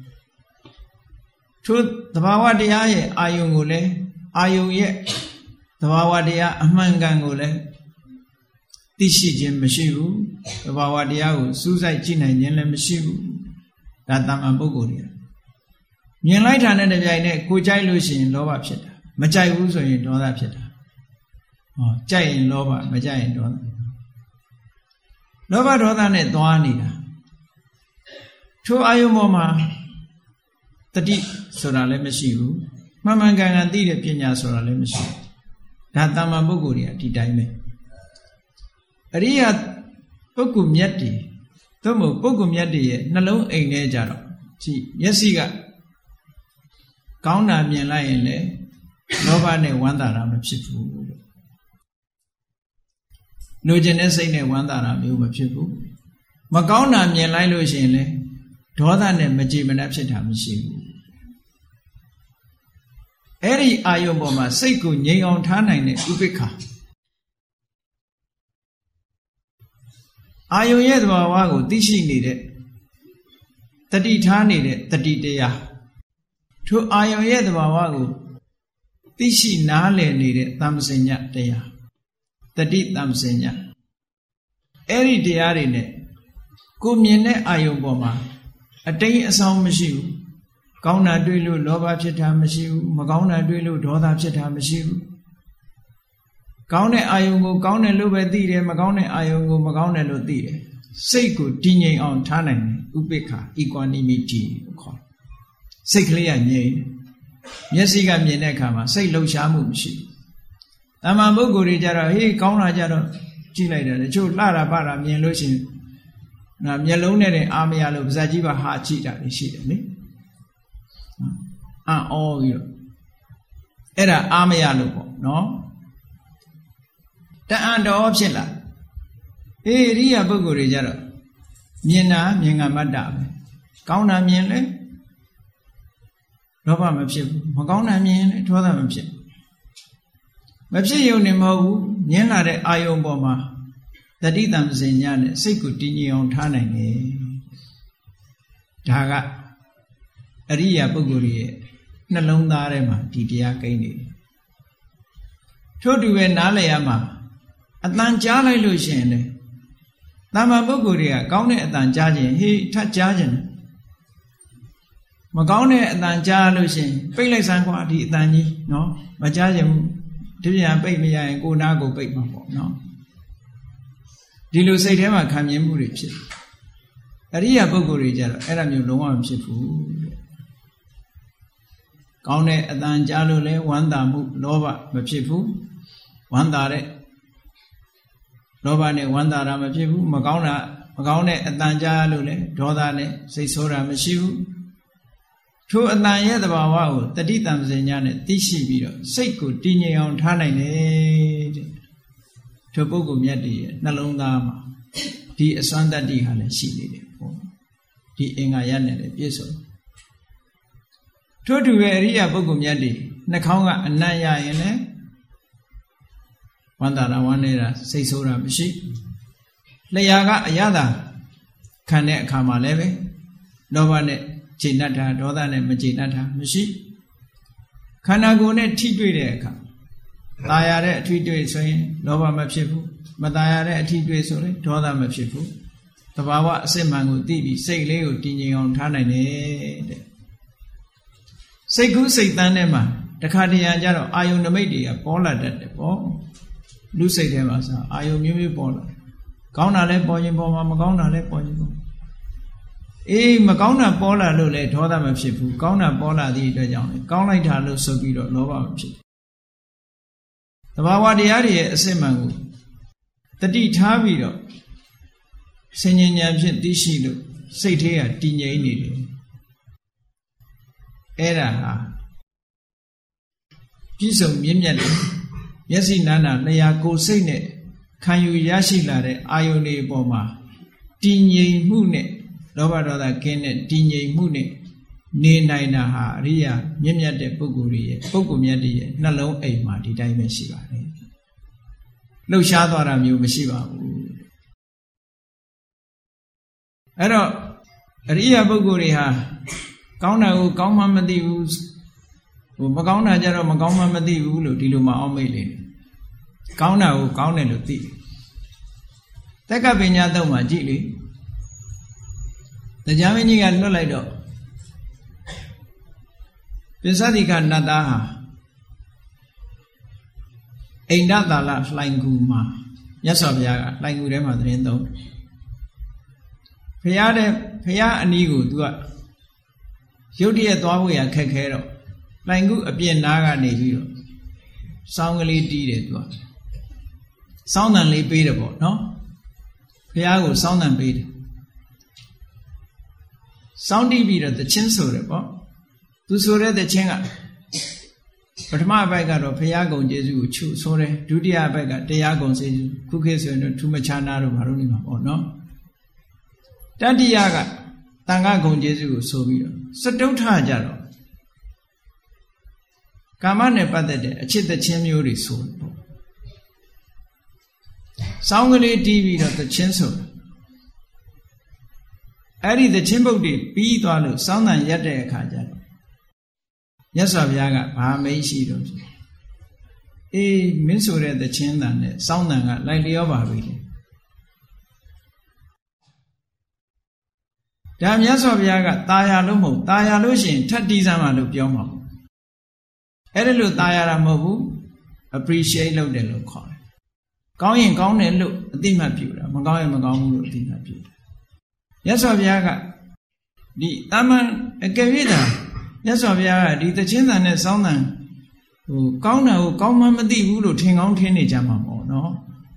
ထို့သဘာဝတရားရဲ့အာယုံကိုလည်းအာယုံရဲ့သဘာဝတရားအမှန်ကန်ကိုလည်းသိရှိခြင်းမရှိဘူးသဘာဝတရားကိုစူးစိုက်ကြည့်နိုင်ခြင်းလည်းမရှိဘူးဒါတမ္မာပုဂ္ဂိုလ်တွေမြင်လိုက်တာနဲ့တပြိုင်နက်ကိုကြိုက်လို့ရှိရင်လောဘဖြစ်တာမကြိုက်ဘူးဆိုရင်ဒေါသဖြစ်တာဟောကြိုက်ရင်လောဘမကြိုက်ရင်ဒေါသလောဘဒေါသနဲ့သွားနေတာထိုအာယုံပေါ်မှာတတိဆိုတာလည်းမရှိဘူးမှန်မှန်ကန်ကန်သိတဲ့ပညာဆိုတာလည်းမရှိဘူးဒါတမ္မာပုဂ္ဂိုလ်တွေကဒီတိုင်းပဲအရိယာပုဂ္ဂိုလ်မြတ်တွေသို့မဟုတ်ပုဂ္ဂိုလ်မြတ်တွေရဲ့နှလုံးအိမ်ထဲကြတော့ကြည့်မျက်စိကကောင်းတာမြင်လိုက်ရင်လေလောဘနဲ့ဝမ်းသာတာမဖြစ်ဘူးလိုချင်တဲ့စိတ်နဲ့ဝမ်းသာတာမျိုးမဖြစ်ဘူးမကောင်းတာမြင်လိုက်လို့ရှိရင်လေဒေါသနဲ့မကြေမနပ်ဖြစ်တာမရှိဘူးအဲ့ဒီအာယုံပေါ်မှာစိတ်ကိုငြိမ်အောင်ထားနိုင်တဲ့ဥပိ္ပခာအာယုံရဲ့သဘာဝကိုသိရှိနေတဲ့တတိထားနေတဲ့တတိတရားထိုအာယုံရဲ့သဘာဝကိုသိရှိနားလည်နေတဲ့သံစဉ္ညတရားတတိသံစဉ္ညအဲ့ဒီတရားတွေနဲ့ကိုမြင်တဲ့အာယုံပေါ်မှာအတိမ်အဆောင်မရှိဘူးကောင်းတာတွေ့လို့လောဘဖြစ်တာမရှိဘူးမကောင်းတာတွေ့လို့ဒေါသဖြစ်တာမရှိဘူးကောင်းတဲ့အာယုံကိုကောင်းတယ်လို့ပဲသိတယ်မကောင်းတဲ့အာယုံကိုမကောင်းတယ်လို့သိတယ်စိတ်ကိုတည်ငြိမ်အောင်ထားနိုင်တယ်ဥပိ္ပခာ equanimity ကိုခေါ်စိတ်ကလေးကငြိမ်မျက်စိကမြင်တဲ့အခါမှာစိတ်လှုပ်ရှားမှုမရှိဘူးတမန်ပုဂ္ဂိုလ်တွေကြတော့ဟေးကောင်းတာကြတော့ကြည့်လိုက်တယ်တချို့လှတာပတာမြင်လို့ရှိရင်မျက်လုံးနဲ့အာမရလို့ပါးစပ်ကြီးပါဟာကြည့်တာရှိတယ်လေအော်ပြီးတော့အဲ့ဒါအာမရလို့ပေါ့နော်တအံ့တော်ဖြစ်လာအရိယာပုဂ္ဂိုလ်တွေကြတော့မြင်တာမြင်ကမတ္တပဲကောင်းတာမြင်လဲလောဘမဖြစ်ဘူးမကောင်းတာမြင်လဲဒေါသမဖြစ်မဖြစ်ရုံနဲ့မဟုတ်ဘူးမြင်လာတဲ့အာယုံပေါ်မှာတတိတံစဉ္ညာနဲ့စိတ်ကိုတည်ငြိမ်အောင်ထားနိုင်တယ်ဒါကအရိယာပုဂ္ဂိုလ်ရဲ့နှလုံးသားထဲမှာဒီတရားကိန်းနေတယ်ထို့တူပဲနားလည်ရမှာအတန်ကြားလိုက်လို့ရှိရင်လေတမ္မာပုဂ္ဂိုလ်တွေကကောင်းတဲ့အတန်ကြားခြင်းဟေးထပ်ကြားခြင်းမကောင်းတဲ့အတန်ကြားလို့ရှိရင်ပိတ်လိုက်စမ်းကွာဒီအတန်ကြီးနော်မကြားချင်ဘူးဒီပြန်ပိတ်မရရင်ကိုယ်နာကိုပိတ်မှာပေါ့နော်ဒီလိုစိတ်ထဲမှာခံမြင်မှုတွေဖြစ်အရိယာပုဂ္ဂိုလ်တွေကြတော့အဲ့ဒါမျိုးလုံးဝမဖြစ်ဘူးကောင်းတဲ့အတန်ကြားလို့လဲဝမ်းသာမှုလောဘမဖြစ်ဘူးဝမ်းသာတဲ့လောဘနဲ့ဝမ်းသာတာမဖြစ်ဘူးမကောင်းတဲ့အတန်ကြားလို့လဲဒေါသနဲ့စိတ်ဆိုးတာမရှိဘူးထိုအတန်ရဲ့သဘာဝကိုတတိတံပစညာနဲ့သိရှိပြီးတော့စိတ်ကိုတည်ငြိမ်အောင်ထားနိုင်တယ်တဲ့ထိုပုဂ္ဂိုလ်မြတ်တွေရဲ့နှလုံးသားမှာဒီအစွမ်းတတ္တိဟာလည်းရှိနေတယ်ပေါ့ဒီအင်္ဂါရနဲ့လည်းပြည့်စုံထို့တူပဲအရိယာပုဂ္ဂိုလ်မြတ်တွေနှာခေါင်းကအနံ့ရရင်လည်းဝန္တာရဝန္နေတာစိတ်ဆိုးတာမရှိလျှာကအရသာခံတဲ့အခါမှာလည်းပဲလောဘနဲ့ကျေနပ်တာဒေါသနဲ့မကျေနပ်တာမရှိခန္ဓာကိုယ်နဲ့ထိတွေ့တဲ့အခါตายရတဲ့အထိတွေ့ဆိုရင်လောဘမဖြစ်ဘူးမตายရတဲ့အထိတွေ့ဆိုရင်ဒေါသမဖြစ်ဘူးသဘာဝအစစ်မှန်ကိုသိပြီးစိတ်လေးကိုတည်ငြိမ်အောင်ထားနိုင်တယ်တဲ့စိတ်ကူးစိတ်တန်းထဲမှာတခါတရံကြတော့အာယုန်နမိတ်တွေကပေါ်လာတတ်တယ်ပေါ့လူစိတ်ထဲမှာဆိုအာယုန်မျိုးမျိုးပေါ်လာကောင်းတာလည်းပေါ်ရင်ပေါ်မှာမကောင်းတာလည်းပေါ်ရင်ပေါ်အေးမကောင်းတာပေါ်လာလို့လည်းဒေါသမဖြစ်ဘူးကောင်းတာပေါ်လာသည့်အတွက်ကြောင့်ကောင်းလိုက်တာလို့ဆိုပြီးတော့လောဘမဖြစ်သဘာဝတရားတွေရဲ့အစစ်မှန်ကိုတတိထားပြီးတော့ဆင်ញဉာဏ်ဖြင့်သိရှိလို့စိတ်ထဲကတည်ငြိမ်နေတယ်အဲ့ဒါဟာပြည့်စုံမြင့်မြတ်တဲ့မျက်စိနာနာလျှာကိုယ်စိတ်နဲ့ခံယူရရှိလာတဲ့အာယုန်တွေအပေါ်မှာတည်ငြိမ်မှုနဲ့လောဘဒေါသကင်းတဲ့တည်ငြိမ်မှုနဲ့နေနိုင်တာဟာအရိယာမြင့်မြတ်တဲ့ပုဂ္ဂိုလ်တွေရဲ့ပုဂ္ဂိုလ်မြတ်တွေရဲ့နှလုံးအိမ်မှာဒီတိုင်းပဲရှိပါတယ်လှုပ်ရှားသွားတာမျိုးမရှိပါဘူးအဲ့တော့အရိယာပုဂ္ဂိုလ်တွေဟာကောင်းတာကိုကောင်းမှမသိဘူးဟိုမကောင်းတာကြတော့မကောင်းမှမသိဘူးလို့ဒီလိုမှအောက်မေ့လေကောင်းတာကိုကောင်းတယ်လို့သိတက္ကပညာတော့မှကြည့်လေတရားမင်းကြီးကလွတ်လိုက်တော့ပိဿတိကနတ်သားဟာအိန္ဒသာလလှိုင်ကူမှာမြတ်စွာဘုရားကလှိုင်ကူထဲမှာသတင်းသုံးဘုရားအနီးကိုသူကရုတ်တရက်သွားဖို့ရခက်ခဲတော့လှိုင်ကူအပြင်နားကနေပြီးတော့စောင်းကလေးတီးတယ်သူကစောင်းတန်လေးပေးတယ်ပေါ့နော်ဘုရားကိုစောင်းတန်ပေးတယ်စောင်းတီးပြီးတော့သချင်းဆိုတယ်ပေါ့သူဆိုတဲ့သချင်းကပထမအပိုက်ကတော့ဘုရားကုံကျေးဇူးကိုချုပ်ဆိုတယ်ဒုတိယအပိုက်ကတရားကုံကျေးဇူးခုခေတ်ဆိုရင်တော့ထူးမခြားနာတော့ဘာလို့နေမှာပေါ့နော်တတိယကတန်ခါကုံကျေးဇူးကိုဆိုပြီးတော့စတုဋ္ဌကြတော့ကာမနဲ့ပတ်သက်တဲ့အချစ်သချင်းမျိုးတွေဆိုတယ်ပေါ့စောင်းကလေးတီးပြီးတော့သချင်းဆိုတယ်အဲ့ဒီသချင်းပုတ်တွေပြီးသွားလို့စောင်းတန်ရက်တဲ့အခါကျတော့မြတ်စွာဘုရားကဘာမိတ်ရှိတော့အေးမင်းဆိုတဲ့သချင်းတန်နဲ့စောင်းတန်ကလိုက်လျောပါပြီလေဒါမြတ်စွာဘုရားကตาရလို့မဟုတ်ตาရလို့ရှိရင်ထပ်တီးစမ်းပါလို့ပြောမှာပေါ့အဲ့ဒါလို့ตาရတာမဟုတ်ဘူး appreciate လုပ်တယ်လို့ခေါ်တယ်ကောင်းရင်ကောင်းတယ်လို့အသိမှတ်ပြုတာမကောင်းရင်မကောင်းဘူးလို့အသိမှတ်ပြုတာမြတ်စွာဘုရားကဒီတာမန်အကယ်၍သာမြတ်စွာဘုရားကဒီသချင်းတန်နဲ့စောင်းတန်ဟိုကောင်းတာကိုကောင်းမှမသိဘူးလို့ထင်ကောင်းထင်နေကြမှာပေါ့နော်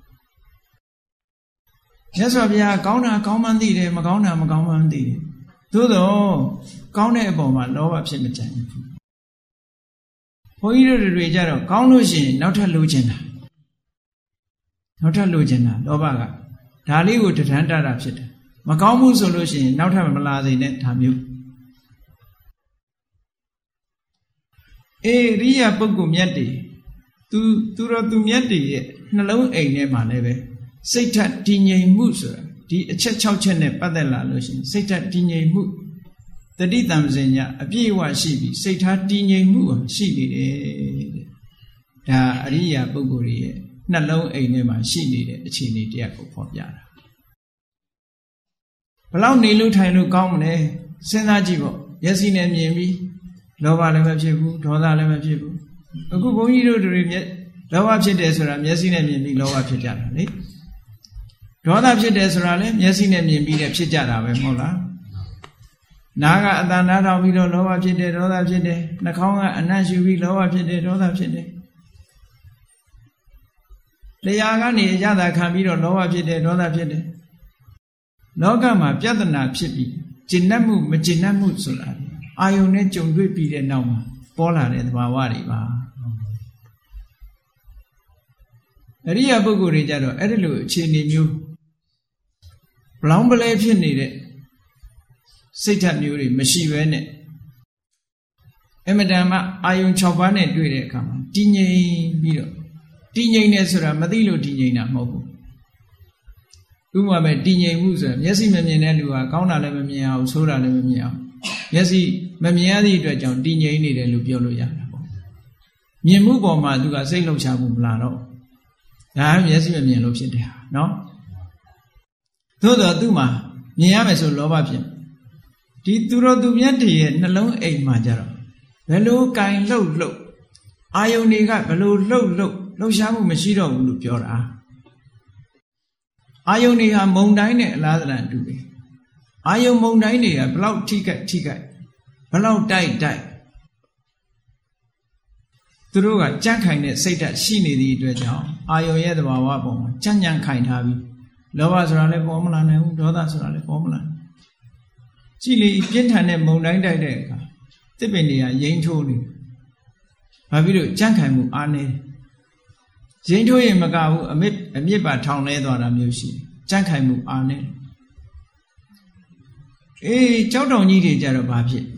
မြတ်စွာဘုရားကောင်းတာကောင်းမှသိတယ်မကောင်းတာမကောင်းမှမသိတယ်သို့တော့ကောင်းတဲ့အပေါ်မှာလောဘဖြစ်မကြဘူးဘုန်းကြီးတို့တွေကြတော့ကောင်းလို့ရှိရင်နောက်ထပ်လိုချင်တာလောဘကဒါလေးကိုတထန်တတာဖြစ်တယ်မကောင်းဘူးဆိုလို့ရှိရင်နောက်ထပ်မလာစေနဲ့ဒါမျိုးရိယပုဂ္ဂိုလ်မြတ်တွေသူမြတ်တွေရဲ့နှလုံးအိမ်ထဲမှာလည်းပဲစိတ်ထတည်ငြိမ်မှုဆိုတာဒီအချက်6ချက်နဲ့ပတ်သက်လာလို့ရှိရင်စိတ်ထတည်ငြိမ်မှုတတိတံပစညာအပြည့်အဝရှိပြီးစိတ်ထားတည်ငြိမ်မှုရှိနေတယ်တဲ့ဒါအရိယာပုဂ္ဂိုလ်ရဲ့နှလုံးအိမ်ထဲမှာရှိနေတဲ့အခြေအနေတရားကိုဖော်ပြတာဘလောက်နေလို့ထိုင်လို့ကောင်းမလဲစဉ်းစားကြည့်ပေါ့မျက်စိနဲ့မြင်ပြီးလောဘလည်းမဖြစ်ဘူးဒေါသလည်းမဖြစ်ဘူးအခုဘုန်းကြီးတို့တွေလောဘဖြစ်တယ်ဆိုတာမျက်စိနဲ့မြင်ပြီးလောဘဖြစ်ကြတာလေဒေါသဖြစ်တယ်ဆိုတာလည်းမျက်စိနဲ့မြင်ပြီးဖြစ်ကြတာပဲမဟုတ်လားနားကအတန်နားထောင်ပြီးတော့လောဘဖြစ်တယ်ဒေါသဖြစ်တယ်နှာခေါင်းကအနံ့ရှူပြီးလောဘဖြစ်တယ်ဒေါသဖြစ်တယ်လျှာကနေအရသာခံပြီးတော့လောဘဖြစ်တယ်ဒေါသဖြစ်တယ်လောကမှာပြဿနာဖြစ်ပြီးကျင့်တတ်မှုမကျင့်တတ်မှုဆိုတာအာယုန်နဲ့ကြုံတွေ့ပြီးတဲ့နောက်မှာပေါ်လာတဲ့သဘာဝတွေပါအရိယာပုဂ္ဂိုလ်တွေကြတော့အဲ့ဒီလိုအခြေအနေမျိုးဘလောင်းပလဲဖြစ်နေတဲ့စိတ်ဓာတ်မျိုးတွေမရှိဘဲနဲ့အမတန်မှအာယုန်6ပါးနဲ့တွေ့တဲ့အခါမှာတည်ငြိမ်ပြီးတော့တည်ငြိမ်နေဆိုတာမသိလို့တည်ငြိမ်တာမဟုတ်ဘူးဥပမာပဲတည်ငြိမ်မှုဆိုတာမျက်စိမမြင်တဲ့လူကကောင်းတာလည်းမမြင်အောင်ဆိုးတာလည်းမမြင်အောင်မျက်စိမမြင်ရသည့်အတွက်ကြောင့်တည်ငြိမ်နေတယ်လို့ပြောလို့ရတာပေါ့မြင်မှုပေါ်မှာသူကစိတ်လှုပ်ရှားမှုမလာတော့ဒါမျက်စိမမြင်လို့ဖြစ်တယ်ဟာနော်သို့တော့သူ့မှာမြင်ရမယ်ဆိုလောဘဖြစ်ဒီသူတော်သူမြတ်တည်းရဲ့နှလုံးအိမ်မှာကြတော့ဘယ်လိုကင်လှုပ်အာယုန်တွေကဘယ်လိုလှုပ်ရှားမှုမရှိတော့ဘူးလို့ပြောတာအာယုန်တွေဟာမုန်တိုင်းနဲ့အလားတန်တူတယ်အာယုန်မုန်တိုင်းတွေကဘလောက်ထိခိုက်ဘလောက်တိုက်သူတို့ကကြန့်ခိုင်တဲ့စိတ်ဓာတ်ရှိနေသည့်အတွက်ကြောင့်အာယုန်ရဲ့သဘာဝပုံမှာကြံ့ခိုင်ထားပြီးလောဘဆိုတာလည်းပေါ်မလာနိုင်ဘူးဒေါသဆိုတာလည်းပေါ်မလာကြည့်လေပြင်းထန်တဲ့မုန်တိုင်းတိုက်တဲ့အခါတစ်ပင်တွေကရိမ့်ထိုးနေဘာဖြစ်လို့ကြန့်ခိုင်မှုအားနေရိမ့်ထိုးရင်မကဘူးအမြစ်ပါထောင်လဲသွားတာမျိုးရှိကြန့်ခိုင်မှုအားနေကြောက်တောင်ကြီးတွေကြတော့ဘာဖြစ်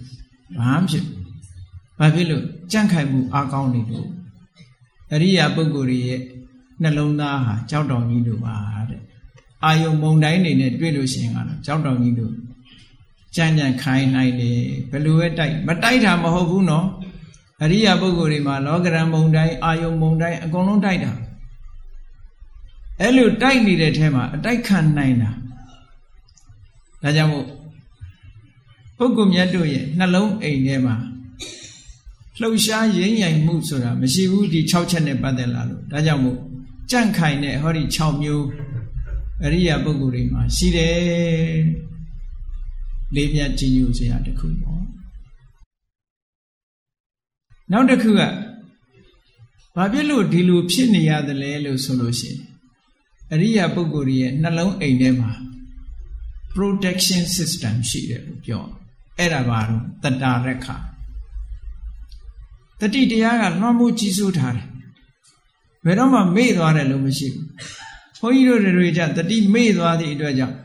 လို့ကြန့်ခိုင်မှုအားကောင်းနေလို့အရိယာပုဂ္ဂိုလ်ရဲ့နှလုံးသားဟာကြောက်တောင်ကြီးတို့ပါတဲ့အာယုံမုံတိုင်းနေနဲ့တွေ့လို့ရှိရင်ကတော့ကြောက်တောင်ကြီးတို့ကြံ့ခိုင်နိုင်တယ်ဘယ်လိုပဲတိုက်မတိုက်တာမဟုတ်ဘူးနော်အရိယာပုဂ္ဂိုလ်တွေမှာလောကရန်မုံတိုင်းအာယုံမုံတိုင်းအကုန်လုံးတိုက်တာအဲ့လိုတိုက်နေတဲ့ထဲမှာအတိုက်ခံနိုင်တာဒါကြောင့်မို့ပုဂ္ဂိုလ်မြတ်တို့ရဲ့နှလုံးအိမ်ထဲမှာလှုပ်ရှားရင်းရိုင်မှုဆိုတာမရှိဘူးဒီ6ချက်နဲ့ပတ်သက်လာလို့ဒါကြောင့်မို့ကြံ့ခိုင်တဲ့ဟောဒီ6မျိုးအရိယာပုဂ္ဂိုလ်တွေမှာရှိတယ်လေးပြကြည်ညိုစရာတစ်ခုပေါ့နောက်တစ်ခုကဘာဖြစ်လို့ဒီလိုဖြစ်နေရသလဲလို့ဆိုလို့ရှိရင်အရိယာပုဂ္ဂိုလ်ရဲ့နှလုံးအိမ်ထဲမှာ protection system ရှိတယ်လို့ပြောအဲ့ဒါဘာလို့တတရခတတိတရားကလွှမ်းမိုးကြီးစိုးထားတယ်ဘယ်တော့မှမေ့သွားတယ်လို့မရှိဘူးဘုန်းကြီးတို့တွေကြတတိမေ့သွားသည့်အတွက်ကြောင့်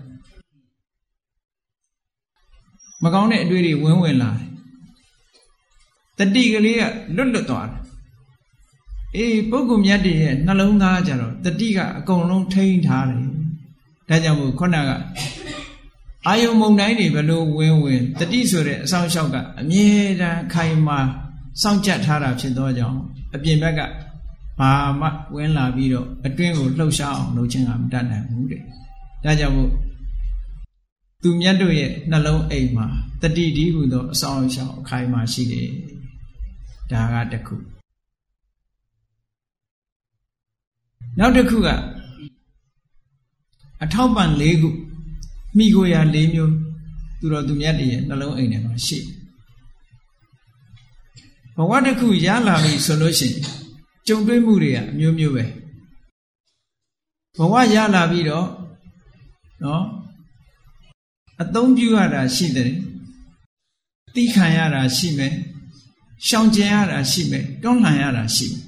မကောင်းတဲ့အတွေ့အကြုံဝင်လာတယ်တတိကလေးကလွတ်သွားတယ်ပုဂ္ဂိုလ်မြတ်တွေရဲ့နှလုံးသားကြတော့တတိကအကုန်လုံးထိန်းထားတယ်ဒါကြောင့်မို့ခုနကအာယုံမုံတိုင်းတွေဘယ်လိုဝင်တတိဆိုတဲ့အဆောင်လျှောက်ကအမြဲတမ်းခိုင်မာစောင့်ကြပ်ထားတာဖြစ်သောကြောင့်အပြင်ဘက်ကဘာမှဝင်လာပြီးတော့အတွင်းကိုလှုပ်ရှားအောင်လုပ်ခြင်းကမတတ်နိုင်ဘူးတဲ့ဒါကြောင့်မို့သူမြတ်တို့ရဲ့နှလုံးအိမ်မှာတတိဒီဟုသောအဆောင်ရှောင်အခိုင်မှာရှိတယ်ဒါကတစ်ခုနောက်တစ်ခုကအထောက်ပံ့၄ခုမိကိုရာ၄မျိုးသူတော်သူမြတ်တွေရဲ့နှလုံးအိမ်ထဲမှာရှိဘဝတစ်ခုရလာပြီဆိုလို့ရှိရင်ကြုံတွေ့မှုတွေကအမျိုးမျိုးပဲဘဝရလာပြီးတော့နော်အသုံးပြုရတာရှိတယ်သိခံရတာရှိမယ်ရှောင်ကျဉ်ရတာရှိမယ်တွန်းလှန်ရတာရှိမယ်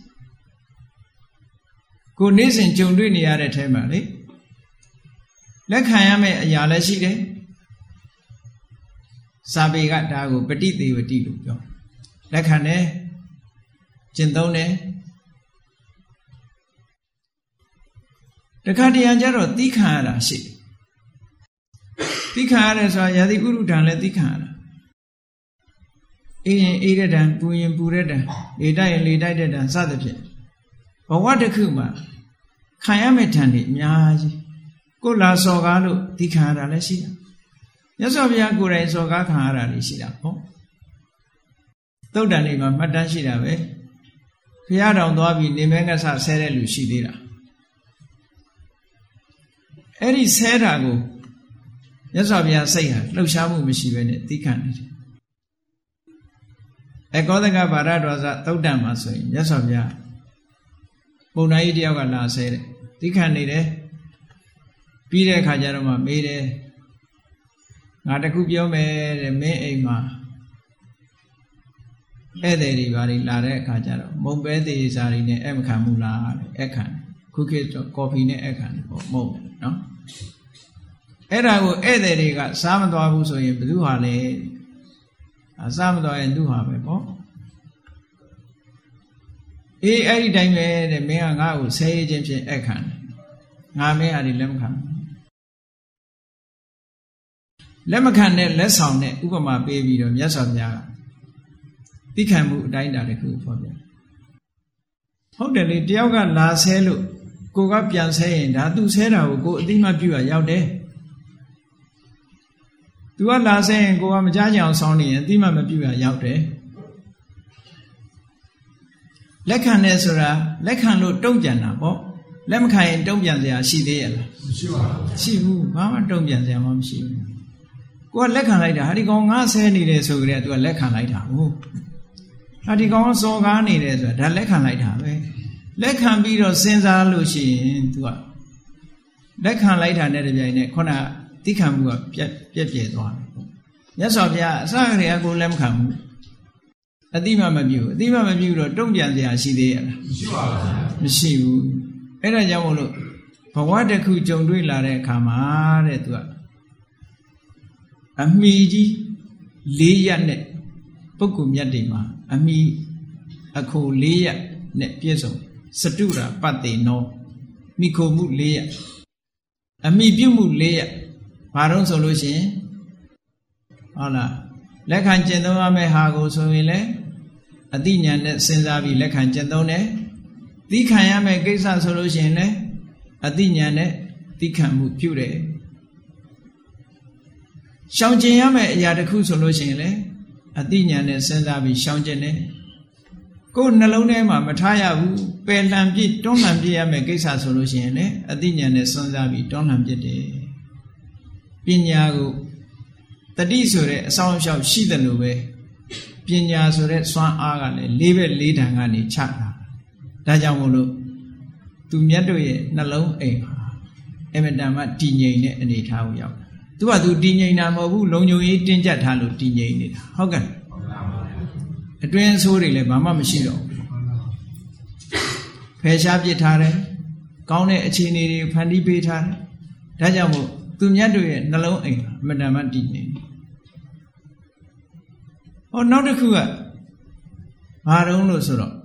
ကိုနေ့စဉ်ကြုံတွေ့နေရတဲ့ထဲမှာလေလက်ခံရမယ့်အရာလည်းရှိတယ်စာပေကဒါကိုပฏิသေဝတိလို့ပြောလက်ခံတယ်ကျင့်သုံးတယ်တခါတရံကျတော့သိခံရတာရှိတယ်သိခံရတယ်ဆိုတာယာတိဥရုဒံလည်းသိခံရတာအေးရင်အေးတဲ့တံပူရင်ပူတဲ့တံလေတိုက်ရင်လေတိုက်တဲ့တံစသဖြင့်ဘဝတစ်ခုမှာခံရမယ့်တံတွေအများကြီးကိုလာစော်ကားလို့သိခံရတာလည်းရှိတာမြတ်စွာဘုရားကိုယ်တိုင်စော်ကားခံရတာလည်းရှိတာဟုတ်သုတ်တန်တွေမှာမှတ်တမ်းရှိတာပဲဘုရားတော်သွားပြီးနေမဲငဆဆဲတဲ့လူရှိသေးတာအဲ့ဒီဆဲတာကိုမြတ်စွာဘုရားစိတ်ဟာလှုပ်ရှားမှုမရှိဘဲနဲ့သိခံနေတယ်အကောသကဗာရတော်စသုတ်တန်မှာဆိုရင်မြတ်စွာဘုရားပုံနာကြီးတယောက်ကလာဆဲတယ်သိခံနေတယ်ပြီးတဲ့အခါကျတော့မှမေးတယ်ငါတခုပြောမယ်တဲ့မင်းအိမ်မှာဧည့်သည်တွေဘာတွေလာတဲ့အခါကျတော့မုံပဲသေးစားတွေနဲ့မခံဘူးလားတဲ့ခံခုခေတ်ကော်ဖီနဲ့ခံပေါ့မဟုတ်နော်အဲ့ဒါကိုဧည့်သည်တွေကစားမသွားဘူးဆိုရင်ဘယ်သူဟာလဲစားမသွားရင်သူဟာပဲပေါ့အေးအဲ့ဒီတိုင်းပဲတဲ့မင်းကငါ့ကိုဆဲခြင်းဖြင့်ခံငါမင်းဟာဒီလက်မခံလက်မခံနဲ့လက်ဆောင်နဲ့ဥပမာပေးပြီးတော့မြတ်စွာဘုရားကသိခံမှုအတိုင်းတာတခုဖော်ပြဟုတ်တယ်လေတယောက်ကလာဆဲလို့ကိုကပြန်ဆဲရင်ဒါသူဆဲတာကိုအသိမှပြုရရောက်တယ်သူကလာဆဲရင်ကိုကမကြားကြအောင်ဆောင်းနေရင်အသိမှမပြုရရောက်တယ်လက်ခံတယ်ဆိုတာလက်ခံလို့တုံ့ပြန်တာပေါ့လက်မခံရင်တုံ့ပြန်စရာရှိသေးရဲ့လားမရှိပါဘူးရှိဘူးဘာမှတုံ့ပြန်စရာမှမရှိဘူးကိုကလက်ခံလိုက်တာဟာဒီကောင်ငါဆဲနေတယ်ဆိုကြတဲ့သူကလက်ခံလိုက်တာဟုတ်ဟာဒီကောင်စော်ကားနေတယ်ဆိုတာဒါလက်ခံလိုက်တာပဲလက်ခံပြီးတော့စဉ်းစားလို့ရှိရင်သူကလက်ခံလိုက်တာနဲ့တပြိုင်နက်ခုနသိခံမှုကပြက်ပြဲသွားတယ်မြတ်စွာဘုရားအစကတည်းကကိုလက်မခံဘူးအတိမမပြုအတိမမပြုတော့တုံ့ပြန်စရာရှိသေးရဲ့လားမရှိပါဘူးမရှိဘူးအဲ့ဒါကြောင့်မို့လို့ဘဝတစ်ခုကြုံတွေ့လာတဲ့အခါမှာတဲ့သူကအမိကြီး၄ရက်နဲ့ပုဂ္ဂိုလ်မြတ်တွေမှာအမိအခု၄ရက်နဲ့ပြည့်စုံစတုရာပတ္တေနောမိခိုမှု၄ရက်အမိပြုမှု၄ရက်ဘာလို့ဆိုလို့ရှိရင်ဟုတ်လားလက်ခံကျင့်သုံးရမယ့်ဟာကိုဆိုရင်လည်းအတိညာနဲ့စဉ်းစားပြီးလက်ခံကျင့်သုံးတယ်သိခံရမယ့်ကိစ္စဆိုလို့ရှိရင်လည်းအတိညာနဲ့သိခံမှုပြုတယ်ရှောင်ကျင်ရမယ့်အရာတစ်ခုဆိုလို့ရှိရင်လည်းအတိညာနဲ့စဉ်းစားပြီးရှောင်ကျင်တယ်ကိုယ်နှလုံးထဲမှာမထားရဘူးပယ်လှန်ပြစ်တွန်းလှန်ပြစ်ရမယ့်ကိစ္စဆိုလို့ရှိရင်လည်းအတိညာနဲ့စဉ်းစားပြီးတွန်းလှန်ပြစ်တယ်ပညာကိုတတိဆိုတဲ့အဆောင်အရှောက်ရှိတယ်လို့ပဲပညာဆိုတဲ့စွမ်းအားကလည်း၄ဘက်၄တန်ကနေချတာဒါကြောင့်မို့လို့သူမြတ်တို့ရဲ့နှလုံးအိမ်ဟာအမတန်မှတည်ငြိမ်တဲ့အနေအထားကိုရောက်သူကသူတည်ငြိမ်တာမဟုတ်ဘူးလုံခြုံရေးတင်းကျပ်ထားလို့တည်ငြိမ်နေတာဟုတ်ကဲ့အတွင်းဆိုးတွေလည်းဘာမှမရှိတော့ဘူးဖယ်ရှားပစ်ထားတယ်ကောင်းတဲ့အခြေအနေတွေဖန်တီးပေးထားတယ်ဒါကြောင့်မို့သူမြတ်တို့ရဲ့နှလုံးအိမ်အမတန်မှတည်ငြိမ်ဟောနောက်တစ်ခုကဘာတုံးလို့ဆိုတော့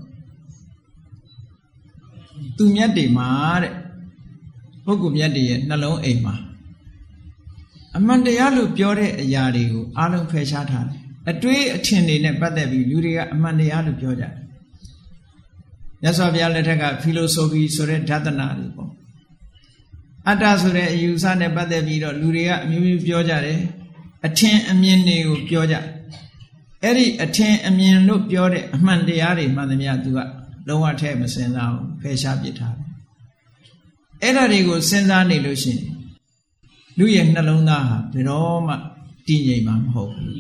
သူမြတ်တွေမှာတဲ့ပုဂ္ဂိုလ်မြတ်တွေရဲ့နှလုံးအိမ်မှာအမှန်တရားလို့ပြောတဲ့အရာတွေကိုအားလုံးဖယ်ရှားထားတယ်အတွေးအထင်တွေနဲ့ပတ်သက်ပြီးလူတွေကအမှန်တရားလို့ပြောကြတယ်မြတ်စွာဘုရားလက်ထက်ကဖီလိုဆိုဖီဆိုတဲ့ဓာတနာတွေပေါ့အတ္တဆိုတဲ့အယူဆနဲ့ပတ်သက်ပြီးတော့လူတွေကအမျိုးမျိုးပြောကြတယ်အထင်အမြင်တွေကိုပြောကြအဲ့ဒီအထင်အမြင်လို့ပြောတဲ့အမှန်တရားတွေမှန်သမျှသူကလုံးဝထဲမစင်စားဘူးဖယ်ရှားပစ်ထားတယ်အဲ့ဒါတွေကိုစဉ်းစားနေလို့ရှိရင်လူရဲ့နှလုံးသားဟာဘယ်တော့မှတည်ငြိမ်မှာမဟုတ်ဘူး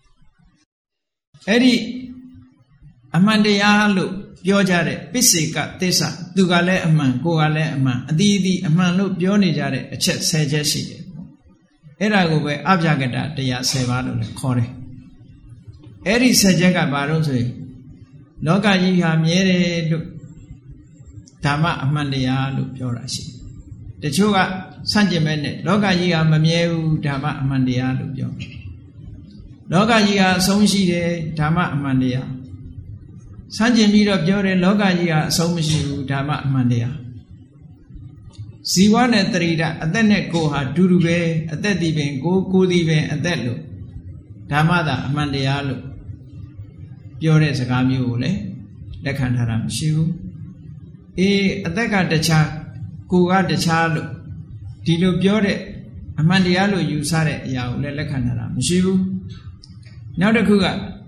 အဲ့ဒီအမှန်တရားလို့ပြောကြတဲ့ပစ္စေကသစ္စာသူကလည်းအမှန်ကိုယ်ကလည်းအမှန်အသီးသီးအမှန်လို့ပြောနေကြတဲ့အချက်10ချက်ရှိတယ်အဲ့ဒါကိုပဲအဗျာကတတရား10ပါးလို့လည်းခေါ်တယ်အဲ့ဒီ10ချက်ကဘာလို့ဆိုရင်လောကကြီးဟာမြဲတယ်လို့ဓမ္မအမှန်တရားလို့ပြောတာရှိတယ်တချို့ကဆန့်ကျင်မဲ့နဲ့လောကကြီးဟာမမြဲဘူးဓမ္မအမှန်တရားလို့ပြောတယ်လောကကြီးဟာအဆုံးရှိတယ်ဓမ္မအမှန်တရားဆန့်ကျင်ပြီးတော့ပြောတယ်လောကကြီးဟာအဆုံးမရှိဘူးဓမ္မအမှန်တရားဇီဝနဲ့တရိဒအသက်နဲ့ကိုယ်ဟာဒူဒူပဲအသက်ဒီပင်ကိုယ်ဒီပင်အသက်လို့ဓမ္မသာအမှန်တရားလို့ပြောတဲ့စကားမျိုးကိုလည်းလက်ခံထားတာမရှိဘူးအေးအသက်ကတခြားကိုယ်ကတခြားလို့ဒီလိုပြောတဲ့အမှန်တရားလို့ယူဆတဲ့အရာကိုလည်းလက်ခံထားတာမရှိဘူးနောက်တစ်ခုက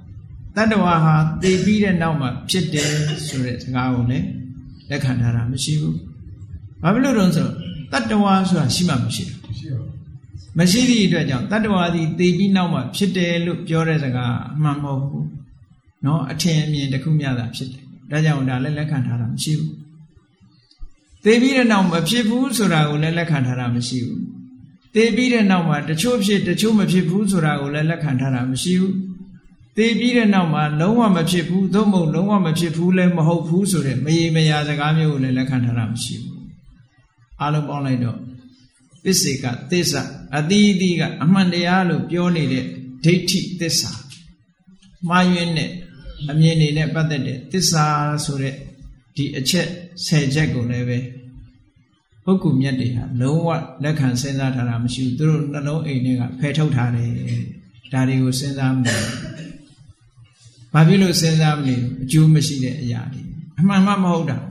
တတ္တဝါဟာသိပြီးတဲ့နောက်မှာဖြစ်တယ်ဆိုတဲ့စကားကိုလည်းလက်ခံထားတာမရှိဘူးဘာဖြစ်လို့လဲဆိုတော့တတ္တဝါဆိုတာရှိမှမရှိဘူးမရှိသည့်အတွက်ကြောင့်တတ္တဝါသည်သိပြီးနောက်မှာဖြစ်တယ်လို့ပြောတဲ့စကားအမှန်မဟုတ်ဘူးเนาะအထင်အမြင်တစ်ခုမျှသာဖြစ်တယ်ဒါကြောင့်ဒါလည်းလက်ခံထားတာမရှိဘူးသိပြီးတဲ့နောက်မဖြစ်ဘူးဆိုတာကိုလည်းလက်ခံထားတာမရှိဘူးသိပြီးတဲ့နောက်မှာတချို့ဖြစ်တချို့မဖြစ်ဘူးဆိုတာကိုလည်းလက်ခံထားတာမရှိဘူးသိပြီးတဲ့နောက်မှာလုံးဝမဖြစ်ဘူးသို့မဟုတ်လုံးဝမဖြစ်ဘူးလည်းမဟုတ်ဘူးဆိုတဲ့မရေမရာစကားမျိုးကိုလည်းလက်ခံထားတာမရှိဘူးအားလုံးပေါင်းလိုက်တော့ပစ္စေကသစ္စာအတိအသီးကအမှန်တရားလို့ပြောနေတဲ့ဒိဋ္ဌိသစ္စာမှားယွင်းတဲ့အမြင်တွေနဲ့ပတ်သက်တဲ့သစ္စာဆိုတဲ့ဒီအချက်10ချက်ကိုလည်းပဲပုဂ္ဂိုလ်မြတ်တွေဟာလုံးဝလက်ခံစဉ်းစားထားတာမရှိဘူးသူတို့နှလုံးအိမ်တွေကဖယ်ထုတ်ထားတယ်ဒါတွေကိုစဉ်းစားမနေဘာဖြစ်လို့စဉ်းစားမနေအကျိုးမရှိတဲ့အရာတွေအမှန်မှမဟုတ်တာ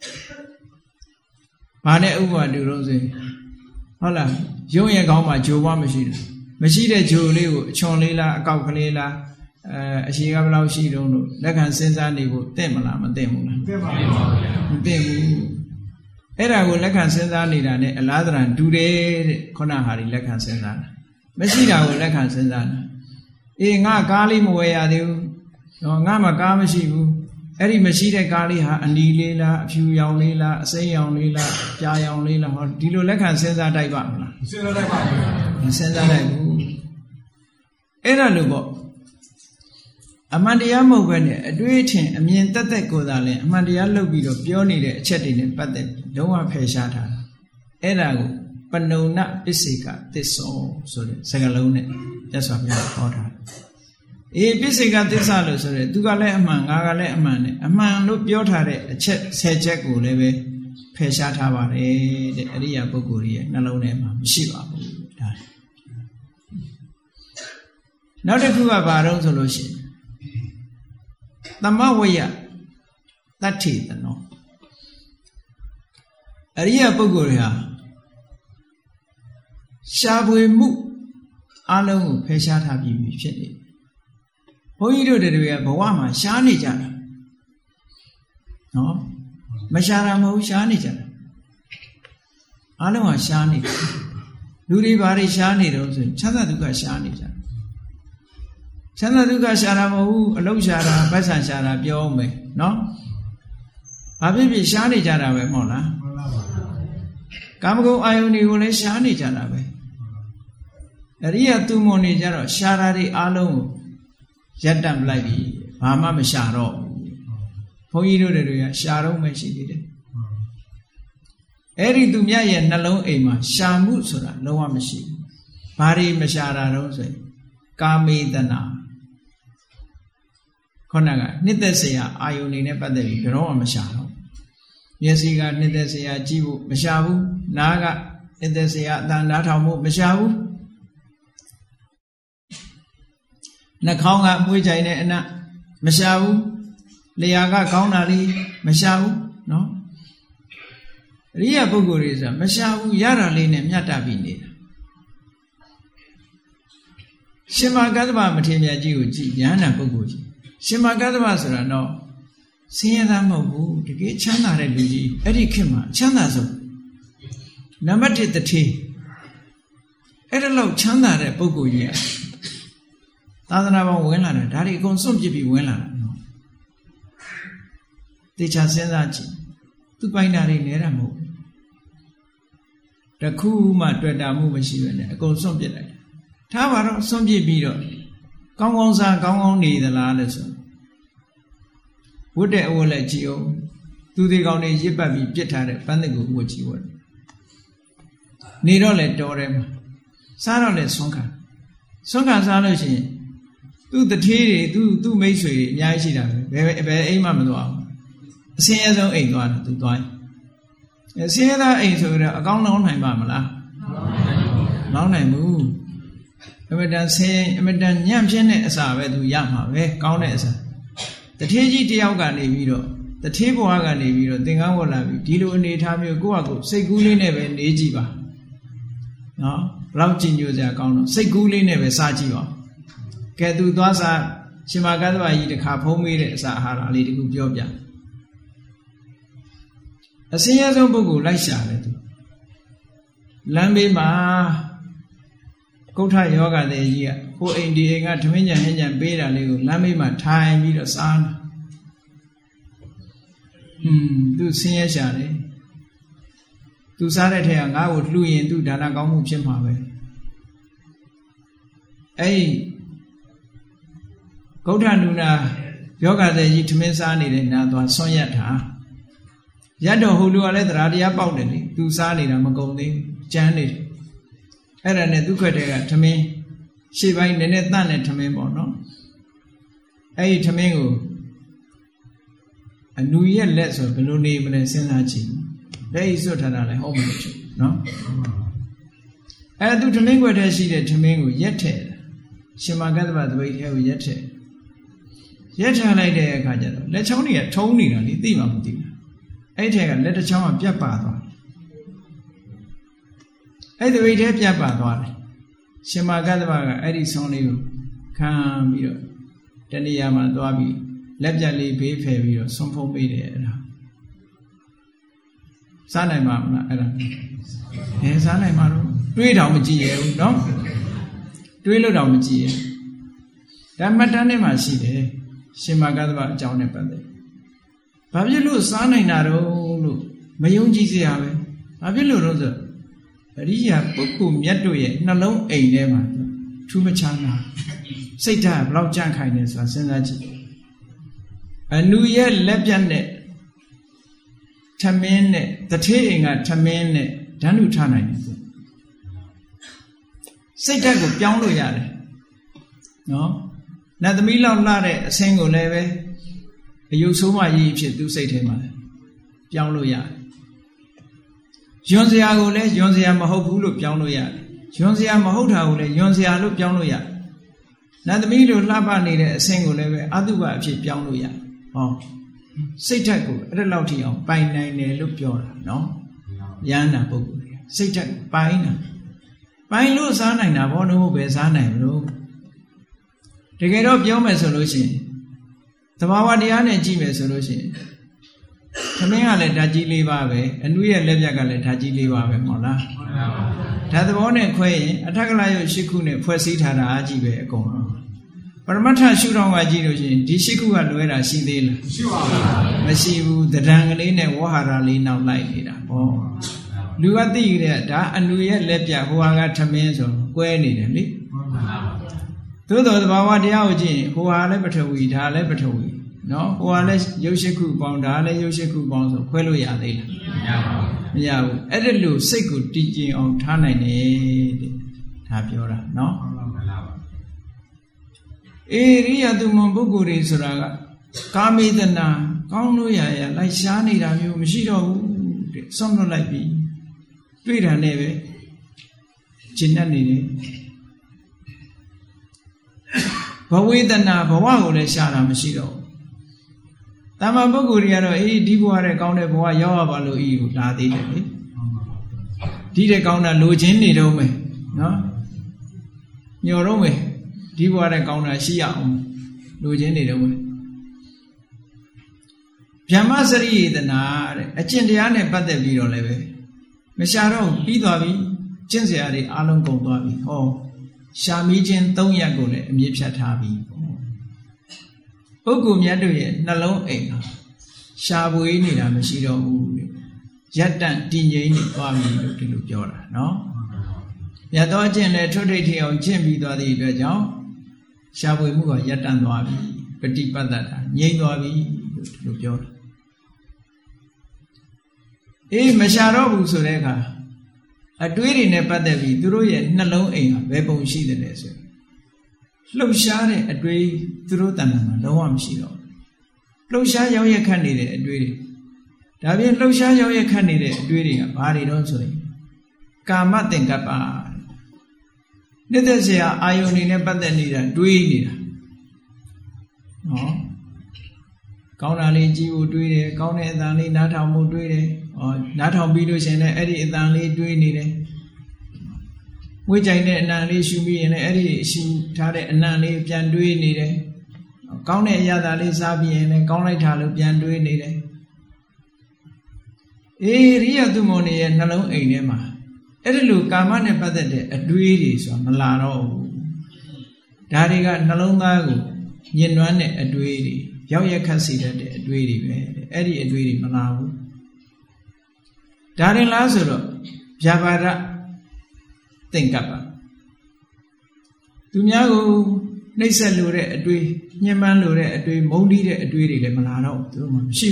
ဘာနဲ့ဥပမာတူတော့ဆိုဟုတ်လားရုံရဲ့ကောင်းမှာဂျိုဘွားမရှိဘူးမရှိတဲ့ဂျိုလေးကိုအချွန်လေးလားအကောက်ကလေးလားအရှိကဘယ်လောက်ရှိတုံးလို့လက်ခံစဉ်းစားနေဖို့တင့်မလားမတင့်ဘူးလားတင့်ပါဘူးမတင့်ဘူးအဲ့ဒါကိုလက်ခံစဉ်းစားနေတာနဲ့အလားတရံတူတယ်တဲ့ခုနဟာဒီလက်ခံစဉ်းစားတာမရှိတာကိုလက်ခံစဉ်းစားတာအေးငါကားလေးမဝယ်ရသေးဘူးတော့ငါမှကားမရှိဘူးအဲ့ဒီမရှိတဲ့ကားလေးဟာအနီလေးလားအဖြူရောင်လေးလားအစိမ်းရောင်လေးလားပြာရောင်လေးလားဟောဒီလိုလက်ခံစဉ်းစားတိုက်ပါမလားစဉ်းစားတိုက်ပါဘူးစဉ်းစားတိုက်ဘူးအဲ့ဒါလို့ပေါ့အမှန်တရားမဟုတ်ဘဲနဲ့အတွေ့အထင်အမြင်တက်တက်ကိုသာလဲအမှန်တရားလုပ်ပြီးတော့ပြောနေတဲ့အချက်တွေနဲ့ပတ်သက်လုံးဝဖယ်ရှားထားတာအဲ့ဒါကိုပဏုဏပစ္စေကသစ္စောဆိုတဲ့စကားလုံးနဲ့မြတ်စွာဘုရားဟောထားအေးပစ္စေကသစ္စာလို့ဆိုရဲသူကလည်းအမှန်ငါကလည်းအမှန်နဲ့အမှန်လို့ပြောထားတဲ့အချက်10ချက်ကိုလည်းပဲဖယ်ရှားထားပါတယ်တဲ့အရိယာပုဂ္ဂိုလ်ရဲ့နှလုံးထဲမှာမရှိပါဘူးဒါနောက်တစ်ခုကဘာတော့ဆိုလို့ရှိရင်သမဝယတတ္ထိတနောအရိယာပုဂ္ဂိုလ်တွေဟာရှားပွေမှုအလုံးကိုဖယ်ရှားထားပြီးဖြစ်နေဘုန်းကြီးတို့တွေကဘဝမှာရှားနေကြတာနော်မရှားတာမဟုတ်ရှားနေကြတာအလုံးဟာရှားနေလူတွေဘာတွေရှားနေတော့ဆိုချမ်းသာဒုက္ခရှားနေကြတယ်ချမ်းသာဒုက္ခရှားတာမဟုတ်ဘူးအလုံးရှားတာဗတ်ဆံရှားတာပြောအောင်မယ်နော်ဘာဖြစ်ဖြစ်ရှားနေကြတာပဲမဟုတ်လားကာမဂုဏ်အာယုန်တွေကိုလည်းရှားနေကြတာပဲအရိယသူမွန်နေကြတော့ရှားတာတွေအလုံးကိုရပ်တန့်လိုက်ပြီဘာမှမရှာတော့ဘုန်းကြီးတို့တွေကရှာတော့မှရှိသေးတယ်အဲ့ဒီသူမြတ်ရဲ့နှလုံးအိမ်မှာရှာမှုဆိုတာလုံးဝမရှိဘူးဘာတွေမရှာတာတော့ဆိုရင်ကာမေတနာခုနကနှစ်သက်စရာအာယုန်နေနဲ့ပတ်သက်ပြီးဘယ်တော့မှမရှာတော့မျက်စိကနှစ်သက်စရာကြည့်ဖို့မရှာဘူးနားကနှစ်သက်စရာအသံနားထောင်ဖို့မရှာဘူးနှာခေါင်းကအမွှေးကြိုင်တဲ့အနံ့မရှာဘူးလျှာကကောင်းတာလေးမရှာဘူးနော်အရိယာပုဂ္ဂိုလ်တွေဆိုတာမရှာဘူးရတာလေးနဲ့မြတ်တာပြီးနေတာရှင်မကသဗ္ဗမထေရမြတ်ကြီးကိုကြည်ဉာဏ်နာပုဂ္ဂိုလ်ကြီးရှင်မကသဗ္ဗဆိုတာတော့ဆင်းရဲသားမဟုတ်ဘူးတကယ်ချမ်းသာတဲ့လူကြီးအဲ့ဒီခေတ်မှာချမ်းသာဆုံးနံပါတ်1တထေးအဲ့ဒါလောက်ချမ်းသာတဲ့ပုဂ္ဂိုလ်ကြီးသာသနာပေါင်းဝင်လာတယ်ဒါတွေအကုန်စွန့်ပစ်ပြီးဝင်လာတာနော်တေချာစဉ်းစားကြည့်သူပိုင်တာတွေနဲတာမဟုတ်ဘူးတခုမှတွေ့တာမှုမရှိဘဲနဲ့အကုန်စွန့်ပစ်လိုက်ထားပါတော့စွန့်ပစ်ပြီးတော့ကောင်းကောင်းစားကောင်းကောင်းနေသလားလို့ဆိုဝတ်တဲ့အဝတ်လည်းကြည့်အောင်သူတွေကောင်းတွေရစ်ပတ်ပြီးပြစ်ထားတဲ့ပန်းသစ်ကိုဝတ်ကြည့်ဝတ်နေတော့လေတော်တယ်မှာစားတော့လေဆွမ်းခံစားလို့ရှိရင်သူ့တထေးတွေသူ့မိတ်ဆွေတွေအများကြီးရှိတာပဲဘယ်အိမ်မှမသွားဘူးအစင်းအဆုံးအိမ်သွားတယ်သူသွားရင်အစင်းအသားအိမ်ဆိုတော့အကောင်းလုံးနိုင်ပါမလားမနိုင်ဘူးအမတန်ဆင်းအမတန်ညံ့ပြင်းတဲ့အစာပဲသူရမှာပဲကောင်းတဲ့အစာတထေးကြီးတယောက်ကနေပြီးတော့တထေးဘွားကနေပြီးတော့သင်္ကန်းဝတ်လာပြီးဒီလိုအနေထားမျိုးကိုယ့်ဟာကိုယ်စိတ်ကူးလေးနဲ့ပဲနေကြည့်ပါနော်ဘလောက်ကြည်ညိုစရာကောင်းတော့စိတ်ကူးလေးနဲ့ပဲစားကြည့်ပါကဲသူသွားစားရှင်မကသဗ္ဗကြီးတခါဖုံးမေးတဲ့အစာအာဟာရလေးတခုပြောပြအစင်းရဲဆုံးပုဂ္ဂိုလ်လိုက်ရှာတယ်သူလမ်းဘေးမှာကုဋ္ဌယောဂတဲ့ကြီးကဟိုအိမ်ဒီအိမ်ကထမင်းကြံဟင်းကြံပေးတာလေးကိုလမ်းဘေးမှာထိုင်ပြီးတော့စားတာသူဆင်းရဲရှာတယ်သူစားတဲ့ထက်ကငါ့ကိုလှူရင်သူဒါနကောင်းမှုဖြစ်မှာပဲအဲ့ဂௌဋ္ဌနုနာယောဂတဲ့ကြီးထမင်းစားနေတဲ့နာသွားဆွန့်ရက်တာရတ်တော်ဟိုလူကလည်းတရားတရားပေါက်တယ်လေသူစားနေတာမကုန်သေးဘူးကျန်းနေတယ်အဲ့ဒါနဲ့ဒုက္ခတဲ့ကထမင်းရှေ့ပိုင်းနည်းနည်းတန့်တဲ့ထမင်းပေါ့နော်အဲ့ဒီထမင်းကိုအနူရဲ့လက်ဆိုဘယ်လိုနေမလဲစဉ်းစားကြည့်လက်ဤစွတ်ထားတာလည်းဟုတ်မလို့ဖြစ်နော်အဲ့သူထမင်းခွက်ထဲရှိတဲ့ထမင်းကိုရက်ထဲရှင်မကတ္တဗသပိတ်ထဲကိုရက်ထဲရက်ထားလိုက်တဲ့အခါကျတော့လက်ချောင်းတွေကထုံးနေတာလေသိမှမသိဘူးအဲ့ထဲကလက်တစ်ချောင်းကပြတ်ပါသွားအဲ့ဒီဝိထဲပြတ်ပါသွားတယ်ရှင်မကတ္တဗကအဲ့ဒီဆောင်းလေးကိုခံပြီးတော့တဏှာမှာသွားပြီးလက်ပြတ်လေးဘေးဖယ်ပြီးတော့ဆွန်ဖုံးပေးတယ်အဲ့ဒါစားနိုင်မှာမလားအဲ့ဒါစားနိုင်မှာတော့တွေးတောင်မကြည့်ရဘူးနော်တွေးလို့တောင်မကြည့်ရဒါမှတ်တမ်းထဲမှာရှိတယ်ရှင်မကတ္တဗအကြောင်းနဲ့ပတ်သက်ဘာဖြစ်လို့စားနိုင်တာတော့လို့မယုံကြည်စရာပဲဘာဖြစ်လို့တော့ဆိုအရိယာပုဂ္ဂိုလ်မြတ်တို့ရဲ့နှလုံးအိမ်ထဲမှာထူးမချမ်းသာစိတ်ဓာတ်ဘလောက်ကြန့်ခိုင်နေဆိုတာစဉ်းစားကြည့်အနုရဲ့လက်ပြတ်နဲ့ထမင်းနဲ့တထေးအိမ်ကထမင်းနဲ့ဓာတ်နုထားနိုင်တယ်စိတ်ဓာတ်ကိုပြောင်းလို့ရတယ်နော်နတ်သမီးလောက်လှတဲ့အဆင်းကိုလည်းပဲအယုတ်ဆိုးမှကြီးဖြစ်သူစိတ်ထဲမှာပြောင်းလို့ရတယ်ယွန်စရာကိုလည်းယွန်စရာမဟုတ်ဘူးလို့ပြောင်းလို့ရတယ်ယွန်စရာမဟုတ်တာကိုလည်းယွန်စရာလို့ပြောင်းလို့ရတယ်နတ်သမီးတို့လှပနေတဲ့အဆင်းကိုလည်းပဲအတုပအဖြစ်ပြောင်းလို့ရတယ်ဟောစိတ်ဓာတ်ကိုအဲ့ဒါလောက်ထိအောင်ပိုင်နိုင်တယ်လို့ပြောတာနော်ယန္တာပုဂ္ဂိုလ်တွေစိတ်ဓာတ်ပိုင်လို့စားနိုင်တာဘောလို့ပဲစားနိုင်မလို့တကယ်တော့ပြောမယ်ဆိုလို့ရှိရင်သဘာဝတရားနဲ့ကြည့်မယ်ဆိုလို့ရှိရင်သမင်းကလည်းဓာတ်ကြီး၄ပါးပဲအနုရဲ့လက်ပြက်ကလည်းဓာတ်ကြီး၄ပါးပဲမဟုတ်လားဓာတ်သဘောနဲ့ခွဲရင်အထက်ကလာရုပ်၈ခုနဲ့ဖွဲ့စည်းထားတာအကြည့်ပဲအကုန်လုံးပရမတ္ထရှုထောင့်ကကြည့်လို့ရှိရင်ဒီ၈ခုကလွဲတာရှိသေးလားမရှိပါဘူးမရှိဘူးတဒံကလေးနဲ့ဝဟာရလေးနောက်လိုက်နေတာဟောလူကသိကြတဲ့ဒါအနုရဲ့လက်ပြဟိုဟာကထမင်းဆိုကွဲနေတယ်လေသို့တော်သဘာဝတရားကိုကြည့်ရင်ဟိုဟာလည်းပထဝီဒါလည်းပထဝီနော်ဟိုဟာလည်းရုပ်ရှိခုပေါင်းဒါလည်းရုပ်ရှိခုပေါင်းဆိုခွဲလို့ရသေးလားမရဘူးအဲ့ဒါလို့စိတ်ကိုတည်ကျင်အောင်ထားနိုင်တယ်တဲ့ဒါပြောတာနော်ရိယသူမပုဂ္ဂိုလ်တွေဆိုတာကကာမေတနာကောင်းလို့ရလိုက်ရှားနေတာမျိုးမရှိတော့ဘူးတဲ့ဆုံးလွတ်လိုက်ပြီတွေ့တာနဲ့ပဲရှင်းတတ်နေတယ်ဘဝေဒနာဘဝကိုလည်းရှားတာမရှိတော့ဘူးတမ္မာပုဂ္ဂိုလ်တွေကတော့ဒီဘဝတဲ့ကောင်းတဲ့ဘဝရောက်ရပါလို့ကိုလာသေးတယ်လေဒီတဲ့ကောင်းတာလိုချင်နေတော့မယ်နော်ညော်တော့မယ်ဒီဘဝတဲ့ကောင်းတာရှိရအောင်လိုချင်နေတော့မယ်ဗျမ္မစရိယေတနာတဲ့အကျင့်တရားနဲ့ပတ်သက်ပြီးတော့လည်းပဲမရှာတော့ပြီးသွားပြီကျင့်စရာတွေအလုံးကုန်သွားပြီဟောရှာမီးခြင်း၃ရက်ကိုလည်းအမြင့်ဖြတ်ထားပြီပုဂ္ဂိုလ်မြတ်တို့ရဲ့နှလုံးအိမ်ရှားပွေးနေတာမရှိတော့ဘူးတဲ့ရက်တန့်တည်ငြိမ်နေသွားပြီလို့ဒီလိုပြောတာနော်မြတ်သောအကျင့်လည်းထွတ်ထိပ်ထအောင်ကျင့်ပြီးသွားသည့်အတွက်ကြောင့်ရှားပွေးမှုကရက်တန့်သွားပြီပฏิပတ်တ္တာငြိမ်သွားပြီလို့ဒီလိုပြောတာမရှာတော့ဘူးဆိုတဲ့အခါအတွေးတွေနဲ့ပတ်သက်ပြီးသူတို့ရဲ့နှလုံးအိမ်ဟာဘယ်ပုံရှိတယ်လဲဆိုလှုပ်ရှားတဲ့အတွေးသူတို့တဏ္ဍာမှာလုံးဝမရှိတော့လှုပ်ရှားရောက်ရက်ခတ်နေတဲ့အတွေးတွေဒါပြင်လှုပ်ရှားရောက်ရက်ခတ်နေတဲ့အတွေးတွေကဘာတွေတော့ဆိုရင်ကာမသင်္ကပ္ပနှစ်သက်စရာအာယုန်တွေနဲ့ပတ်သက်နေတာတွေးနေတာနော်ကောင်းတာလေးကြည့်ဖို့တွေးတယ်ကောင်းတဲ့အသံလေးနားထောင်ဖို့တွေးတယ်နားထောင်ပြီးလို့ရှိရင်လည်းအဲ့ဒီအသံလေးတွေးနေတယ်ဝိကြိုင်တဲ့အနံလေးရှူပြီးရင်လည်းအဲ့ဒီရှူထားတဲ့အနံလေးပြန်တွေးနေတယ်ကောင်းတဲ့အရာသာလေးစားပြီးရင်လည်းကောင်းလိုက်တာလို့ပြန်တွေးနေတယ်ရိယသူမောနေရဲ့နှလုံးအိမ်ထဲမှာအဲ့ဒီလိုကာမနဲ့ပတ်သက်တဲ့အတွေးတွေဆိုတာမလာတော့ဘူးဒါတွေကနှလုံးသားကိုညှဉ်းနှွမ်းတဲ့အတွေးတွေရောက်ရက်ခတ်စေတတ်တဲ့အတွေးတွေပဲအဲ့ဒီအတွေးတွေမလာဘူးဒါရင်လားဆိုတော့ဗျာပါဒသင်္ကပ္ပသူများကိုနှိပ်စက်လိုတဲ့အတွေးညှဉ်းပန်းလိုတဲ့အတွေးမုန်းတီးတဲ့အတွေးတွေလည်းမလာတော့သူတို့မှမရှိ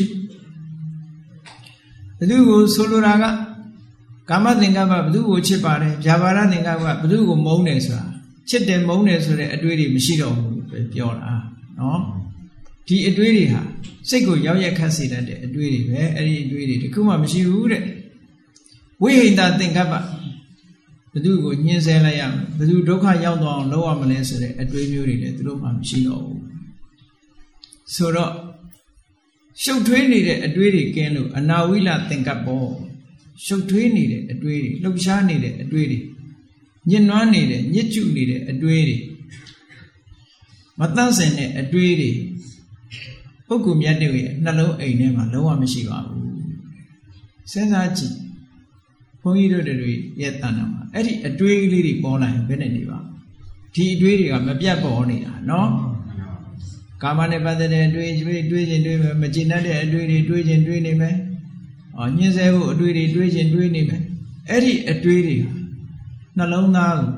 ဘူးဘသူကိုဆိုလိုတာကကာမသင်္ကပ္ပဘသူကိုချစ်ပါတယ်ဗျာပါဒသင်္ကပ္ပဘသူကိုမုန်းတယ်ဆိုတာချစ်တယ်မုန်းတယ်ဆိုတဲ့အတွေးတွေမရှိတော့ဘူးပဲပြောတာနော်ဒီအတွေးတွေဟာစိတ်ကိုရောက်ရက်ခတ်စေတတ်တဲ့အတွေးတွေပဲအဲ့ဒီအတွေးတွေတခုမှမရှိဘူးတဲ့ဝိဟိတသင်္ကပ္ပဘသူကိုညှင်းဆဲလိုက်ရမယ်ဘသူဒုက္ခရောက်သွားအောင်လုပ်ရမလဲဆိုတဲ့အတွေးမျိုးတွေလည်းသူတို့မှမရှိတော့ဘူးဆိုတော့ရှုပ်ထွေးနေတဲ့အတွေးတွေကင်းလို့အနာဝိလသင်္ကပ္ပောရှုပ်ထွေးနေတဲ့အတွေးတွေလှုပ်ရှားနေတဲ့အတွေးတွေညှဉ်းနှွမ်းနေတဲ့ညစ်ကျုနေတဲ့အတွေးတွေမတန့်စင်တဲ့အတွေးတွေပုဂ္ဂိုလ်မြတ်တွေရဲ့နှလုံးအိမ်ထဲမှာလုံးဝမရှိပါဘူးစဉ်းစားကြည့်ဘုန်းကြီးတို့တွေရဲ့တဏ္ဍာမှာအဲ့ဒီအတွေးလေးတွေပေါ်လာရင်ဘယ်နဲ့နေပါဒီအတွေးတွေကမပြတ်ပေါ်နေတာနော်ကာမနဲ့ပတ်သက်တဲ့အတွေးတွေးခြင်းတွေးမယ်မကျေနပ်တဲ့အတွေးတွေတွေးခြင်းတွေးနေမယ်ညှင်းဆဲဖို့အတွေးတွေတွေးခြင်းတွေးနေမယ်အဲ့ဒီအတွေးတွေနှလုံးသားကို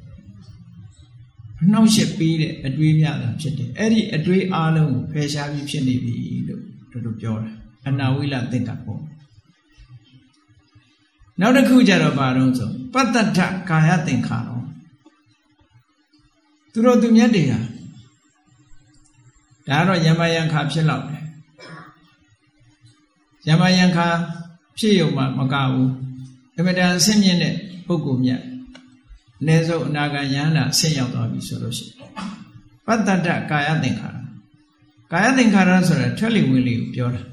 နှောင့်ယှက်ပြီးတဲ့အတွေးများတာဖြစ်တယ်အဲ့ဒီအတွေးအလုံးကိုဖယ်ရှားပြီးဖြစ်နေပြီလို့တို့ပြောတာအနာဝိလသင်္ကပ္ပောနောက်တစ်ခုကြတော့ဘာလို့ဆိုပတ္တထကာယသင်္ခါရောသူတို့သူမြတ်တွေဟာဒါတော့ယမယံခါဖြစ်လောက်တယ်ယမယံခါဖြစ်ရုံမှမကဘူးအမတန်ဆင့်မြင့်တဲ့ပုဂ္ဂိုလ်မြတ်အနည်းဆုံးအနာဂံယန္တာဆင့်ရောက်သွားပြီဆိုလို့ရှိရင်ပတ္တထကာယသင်္ခါရကာယသင်္ခါရဆိုတာထွက်လေဝင်လေကိုပြောတာ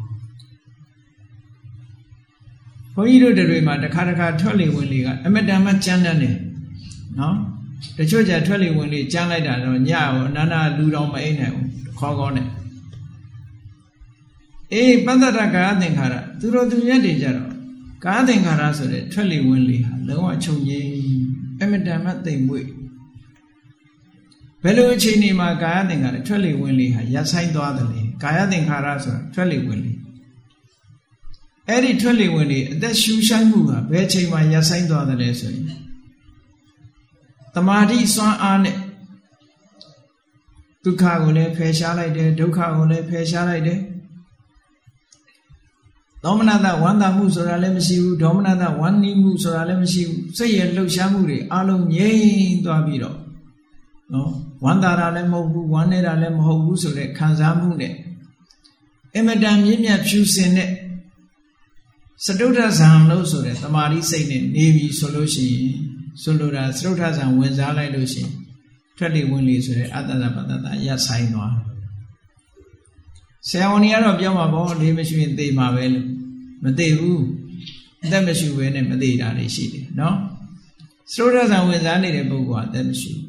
ဘုန်းကြီးတို့တွေမှာတစ်ခါထွက်လေဝင်လေကအမတန်မှကြမ်းတမ်းတယ်နော်တချို့ကြထွက်လေဝင်လေကြမ်းလိုက်တာတော့ညရောအနန္တလူတော်မအိပ်နိုင်ဘူးခေါ်နဲ့ပတ္တထကာယသင်္ခါရသူတို့သူမြတ်တွေကြတော့ကာယသင်္ခါရဆိုတဲ့ထွက်လေဝင်လေဟာလုံးဝချုပ်ငြိမ်းအမတန်မှသိမ်မွေ့ဘယ်လိုအချိန်ဒီမှာကာယသင်္ခါရထွက်လေဝင်လေဟာရပ်ဆိုင်သွားတယ်လေကာယသင်္ခါရဆိုတာထွက်လေဝင်လေအဲ့ဒီထွက်လေဝင်လေအသက်ရှူဆိုင်မှုဟာဘယ်အချိန်မှာရပ်ဆိုင်သွားတယ်လဲဆိုရင်တမာတိစွမ်းအားနဲ့ဒုက္ခကိုလည်းဖယ်ရှားလိုက်တယ်ဒုက္ခကိုလည်းဖယ်ရှားလိုက်တယ်ဒေါမနတဝန္တာမှုဆိုတာလည်းမရှိဘူးဒေါမနတဝန္နီမှုဆိုတာလည်းမရှိဘူးစိတ်ရဲ့လှုပ်ရှားမှုတွေအလုံးငြိမ်သွားပြီးတော့နော်ဝန္တာတာလည်းမဟုတ်ဘူးဝမ်းနေတာလည်းမဟုတ်ဘူးဆိုတဲ့ခံစားမှုနဲ့အမတန်မြင့်မြတ်ဖြူစင်တဲ့စတုထဇံလို့ဆိုတဲ့တမာတိစိတ်နဲ့နေပြီဆိုလို့ရှိရင်ဆိုလိုတာစတုထဇံဝင်စားလိုက်လို့ရှိရင်ထွက်လေဝင်လေဆိုတဲ့အတ္တသပတ္တရပ်ဆိုင်သွားဆရာဝန်ကြီးကတော့ပြောမှာပေါ့လေးမရှိရင်သေမှာပဲလို့မသေဘူးအသက်မရှိဘဲနဲ့မသေတာတွေရှိတယ်နော်စတုထဇံဝင်စားနေတဲ့ပုဂ္ဂိုလ်ကအသက်မရှိဘူး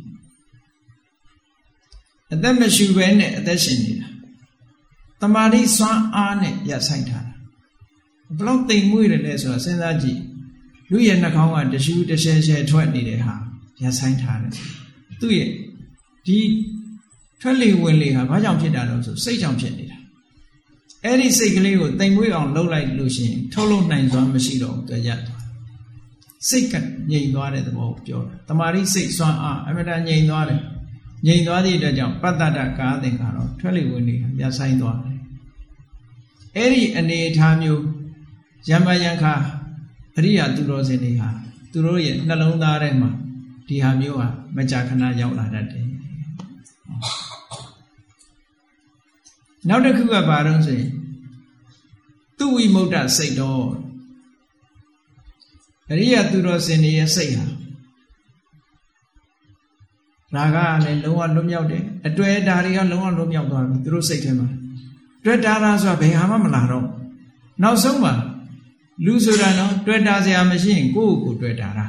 အသက်မရှိဘဲနဲ့အသက်ရှင်နေတာတမာတိစွမ်းအားနဲ့ရပ်ဆိုင်ထားတာဘလောက်တိမ်မွေ့တယ်လဲဆိုတာစဉ်းစားကြည့်လူရဲ့နှာခေါင်းကတရှူးတရှဲရှဲထွက်နေတဲ့ဟာရပ်ဆိုင်ထားတယ်သူ့ရဲ့ဒီထွက်လေဝင်လေဟာဘာကြောင့်ဖြစ်တာလဲဆိုစိတ်ကြောင့်ဖြစ်နေတာအဲ့ဒီစိတ်ကလေးကိုတိမ်မွေ့အောင်လှုပ်လိုက်လို့ရှိရင်ထုတ်လုပ်နိုင်စွမ်းမရှိတော့ဘူးကြသွားစိတ်ကငြိမ်သွားတဲ့သဘောကိုပြောတာတမာတိစိတ်စွမ်းအားအမှန်တန်ငြိမ်သွားတယ်ငြိမ်သွားသည့်အတွက်ကြောင့်ပတ္တတကာသင်္ခါရထွက်လေဝင်လေရပ်ဆိုင်သွားတယ်အဲ့ဒီအနေအထားမျိုးယမယံခါအရိယာသူတော်စင်တွေဟာသူတို့ရဲ့နှလုံးသားထဲမှာဒီဟာမျိုးဟာမကြာခဏရောက်လာတတ်တယ်နောက်တစ်ခုကဘာလို့ဆိုရင်သူဝိမု ddha စိတ်တော်အရိယာသူတော်စင်တွေရဲ့စိတ်ဟာရာဂကလည်းလုံးဝလွတ်မြောက်တယ်အတွေ့အတာတွေကလုံးဝလွတ်မြောက်သွားပြီသူတို့စိတ်ထဲမှာတွေ့တာလားဆိုတာဘယ်ဟာမှမလာတော့နောက်ဆုံးမှာလူဆိုတာနော်တွေ့တာစရာမရှိရင်ကိုယ့်ကိုယ်တွေ့တာလား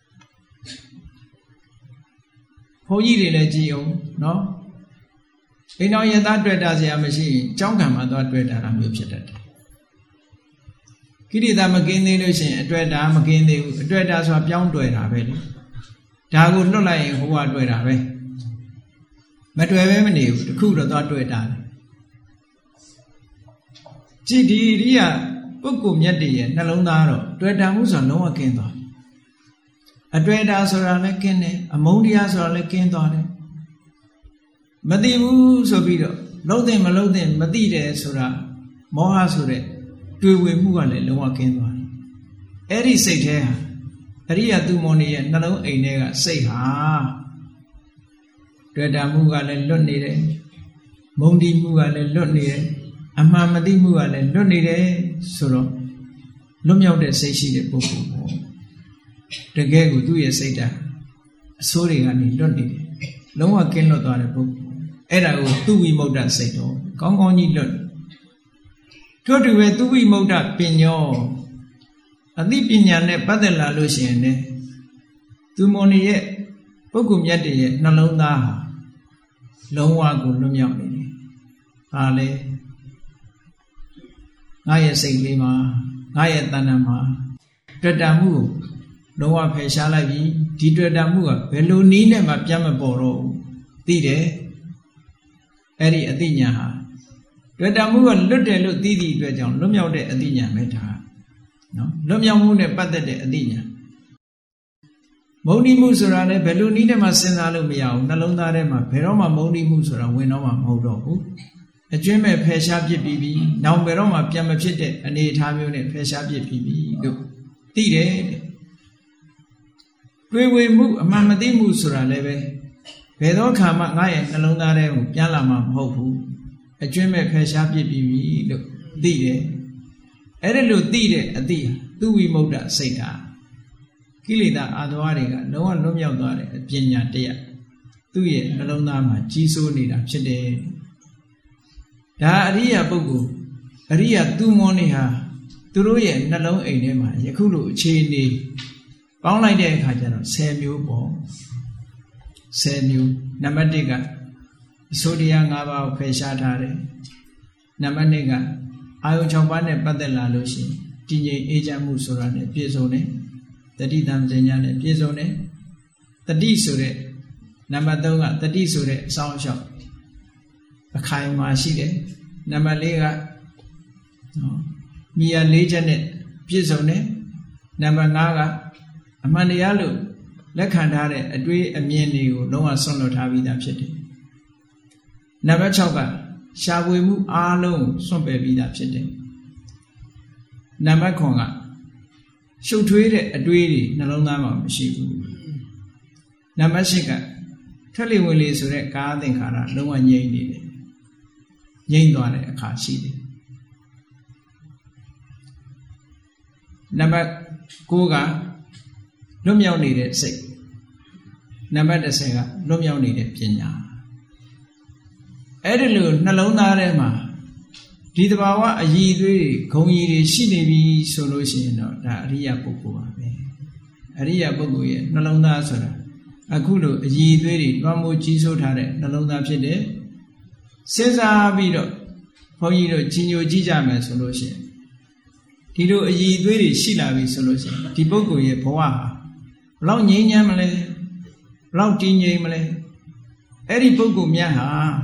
ဘုန်းကြီးတွေလည်းကြည်အောင်နော်အိမ်တော်ရသားတွေ့တာစရာမရှိရင်ကြောင်းကံမှာသွားတွေ့တာလားမျိုးဖြစ်တတ်တယ်ကိရိတာမကင်းသေးလို့ရှိရင်အတွေ့တာမကင်းသေးဘူးအတွေ့တာဆိုတာပြောင်းတွေ့တာပဲလေဒါကိုလွတ်လိုက်ရင်ဟိုကတွေ့တာပဲမတွေ့ပဲမနေဘူးတခုတော့သွားတွေ့တာကြည်ဒီရိယပုဂ္ဂိုလ်မြတ်တည်းရဲ့နှလုံးသားတော့တွေ့တာမှုဆိုတာလုံးဝကင်းသွားအတွေ့တာဆိုတာလည်းကင်းတယ်အမုန်းတရားဆိုတာလည်းကင်းသွားတယ်မသိဘူးဆိုပြီးတော့လုံးသိမလုံးသိမသိတယ်ဆိုတာမောဟဆိုတဲ့တွေ့ဝေမှုကလည်းလုံးဝကင်းသွားတယ်အဲ့ဒီစိတ်ထဲဟာအရိယသူမောနေရဲ့နှလုံးအိမ်ထဲကစိတ်ဟာတွေ့တာမှုကလည်းလွတ်နေတယ်မုန်းတီးမှုကလည်းလွတ်နေတယ်အမှန်မသိမှုကလည်းလွတ်နေတယ်ဆိုတော့လွတ်မြောက်တဲ့စိတ်ရှိတဲ့ပုဂ္ဂိုလ်ပေါ့တကယ်ကိုသူ့ရဲ့စိတ်ဓာတ်အဆိုးတွေကနေလွတ်နေတယ်လုံးဝကင်းလွတ်သွားတဲ့ပုဂ္ဂိုလ်အဲ့ဒါကိုသူဝိမု ക്ത စိတ်တော်ကောင်းကောင်းကြီးလွတ်ထို့တူပဲသူဝိမု ക്ത ပညောအသိပညာနဲ့ပတ်သက်လာလို့ရှိရင်လည်းသူမောနေရဲ့ပုဂ္ဂိုလ်မြတ်တွေရဲ့နှလုံးသားဟာလုံးဝကိုလွတ်မြောက်နေတယ်။ဒါလေငါရဲ့စိတ်လေးမှာငါရဲ့တဏ္ဍာမှာတွေ့တာမှုကိုလုံးဝဖယ်ရှားလိုက်ပြီဒီတွေ့တာမှုကဘယ်လိုနည်းနဲ့မှပြန်မပေါ်တော့ဘူးသိတယ်အဲ့ဒီအသိဉာဏ်ဟာတွေ့တာမှုကလွတ်တယ်လို့သိသည့်အတွက်ကြောင့်လွတ်မြောက်တဲ့အသိဉာဏ်ပဲဒါနော်လွတ်မြောက်မှုနဲ့ပတ်သက်တဲ့အသိဉာဏ်မုန်းတီးမှုဆိုတာလည်းဘယ်လိုနည်းနဲ့မှစဉ်းစားလို့မရဘူးနှလုံးသားထဲမှာဘယ်တော့မှမုန်းတီးမှုဆိုတာဝင်တော့မှမဟုတ်တော့ဘူးအကျွမ်းမဲ့ဖယ်ရှားပြစ်ပြီးပြီနောက်ဘယ်တော့မှပြန်မဖြစ်တဲ့အနေအထားမျိုးနဲ့ဖယ်ရှားပြစ်ပြီးပြီလို့သိတယ်တွေးဝေမှုအမှန်မသိမှုဆိုတာလည်းပဲဘယ်တော့ခါမှငါရဲ့နှလုံးသားထဲကိုပြန်လာမှာမဟုတ်ဘူးအကျွမ်းမဲ့ဖယ်ရှားပြစ်ပြီးပြီလို့သိတယ်အဲ့ဒါလို့သိတဲ့အသိသူဝိမု ക്ത စိတ်ဓာတ်ကိလေသာအာသဝတွေကလုံးဝလွတ်မြောက်သွားတဲ့အပညာတရားသူ့ရဲ့နှလုံးသားမှာကြီးစိုးနေတာဖြစ်တယ်ဒါအရိယာပုဂ္ဂိုလ်အရိယာသူမောနေဟာသူတို့ရဲ့နှလုံးအိမ်ထဲမှာယခုလိုအခြေအနေပေါင်းလိုက်တဲ့အခါကျတော့10မျိုးပေါ့10မျိုးနံပါတ်1ကအစိုးတရား5ပါးကိုဖယ်ရှားထားတယ်နံပါတ်2ကအာယုံ6ပါးနဲ့ပတ်သက်လာလို့ရှိရင်တည်ငြိမ်အေးချမ်းမှုဆိုတာနဲ့ပြည့်စုံတယ်တတိတံပညာနဲ့ပြည့်စုံတယ်တတိဆိုတဲ့နံပါတ်3ကတတိဆိုတဲ့အဆောင်အရှောက်အခိုင်အမာရှိတယ်နံပါတ်4ကမြာ4ချက်နဲ့ပြည့်စုံတယ်နံပါတ်5ကအမှန်တရားလို့လက်ခံထားတဲ့အတွေးအမြင်တွေကိုလုံးဝဆွန့်လွတ်ထားပြီးသားဖြစ်တယ်နံပါတ်6ကရှားပွေမှုအားလုံးစွန့်ပယ်ပြီးသားဖြစ်တယ်နံပါတ်9ကရှုပ်ထွေးတဲ့အတွေးတွေနှလုံးသားမှာမရှိဘူးနံပါတ်10ကထွက်လေဝင်လေဆိုတဲ့ကာသင်္ခါရလုံးဝငြိမ့်နေတယ်ငြိမ့်သွားတဲ့အခါရှိတယ်နံပါတ်9ကလွတ်မြောက်နေတဲ့စိတ်နံပါတ်10ကလွတ်မြောက်နေတဲ့ပညာအဲ့ဒီလိုနှလုံးသားထဲမှာဒီတဘာဝအည်အသွေးဂုံကြီးတွေရှိနေပြီဆိုလို့ရှိရင်တော့ဒါအရိယပုဂ္ဂိုလ်ပါပဲအရိယပုဂ္ဂိုလ်ရဲ့နှလုံးသားဆိုတာအခုလိုအည်အသွေးတွေတွမ်းမိုးကြီးစိုးထားတဲ့နှလုံးသားဖြစ်တယ်စဉ်းစားပြီးတော့ဘုန်းကြီးတို့ကြီးညိုကြည့်ကြမယ်ဆိုလို့ရှိရင်ဒီလိုအည်အသွေးတွေရှိလာပြီဆိုလို့ရှိရင်ဒီပုဂ္ဂိုလ်ရဲ့ဘဝဟာဘလောက်ငြိမ်းချမ်းမလဲဘလောက်တည်ငြိမ်မလဲအဲ့ဒီပုဂ္ဂိုလ်များဟာ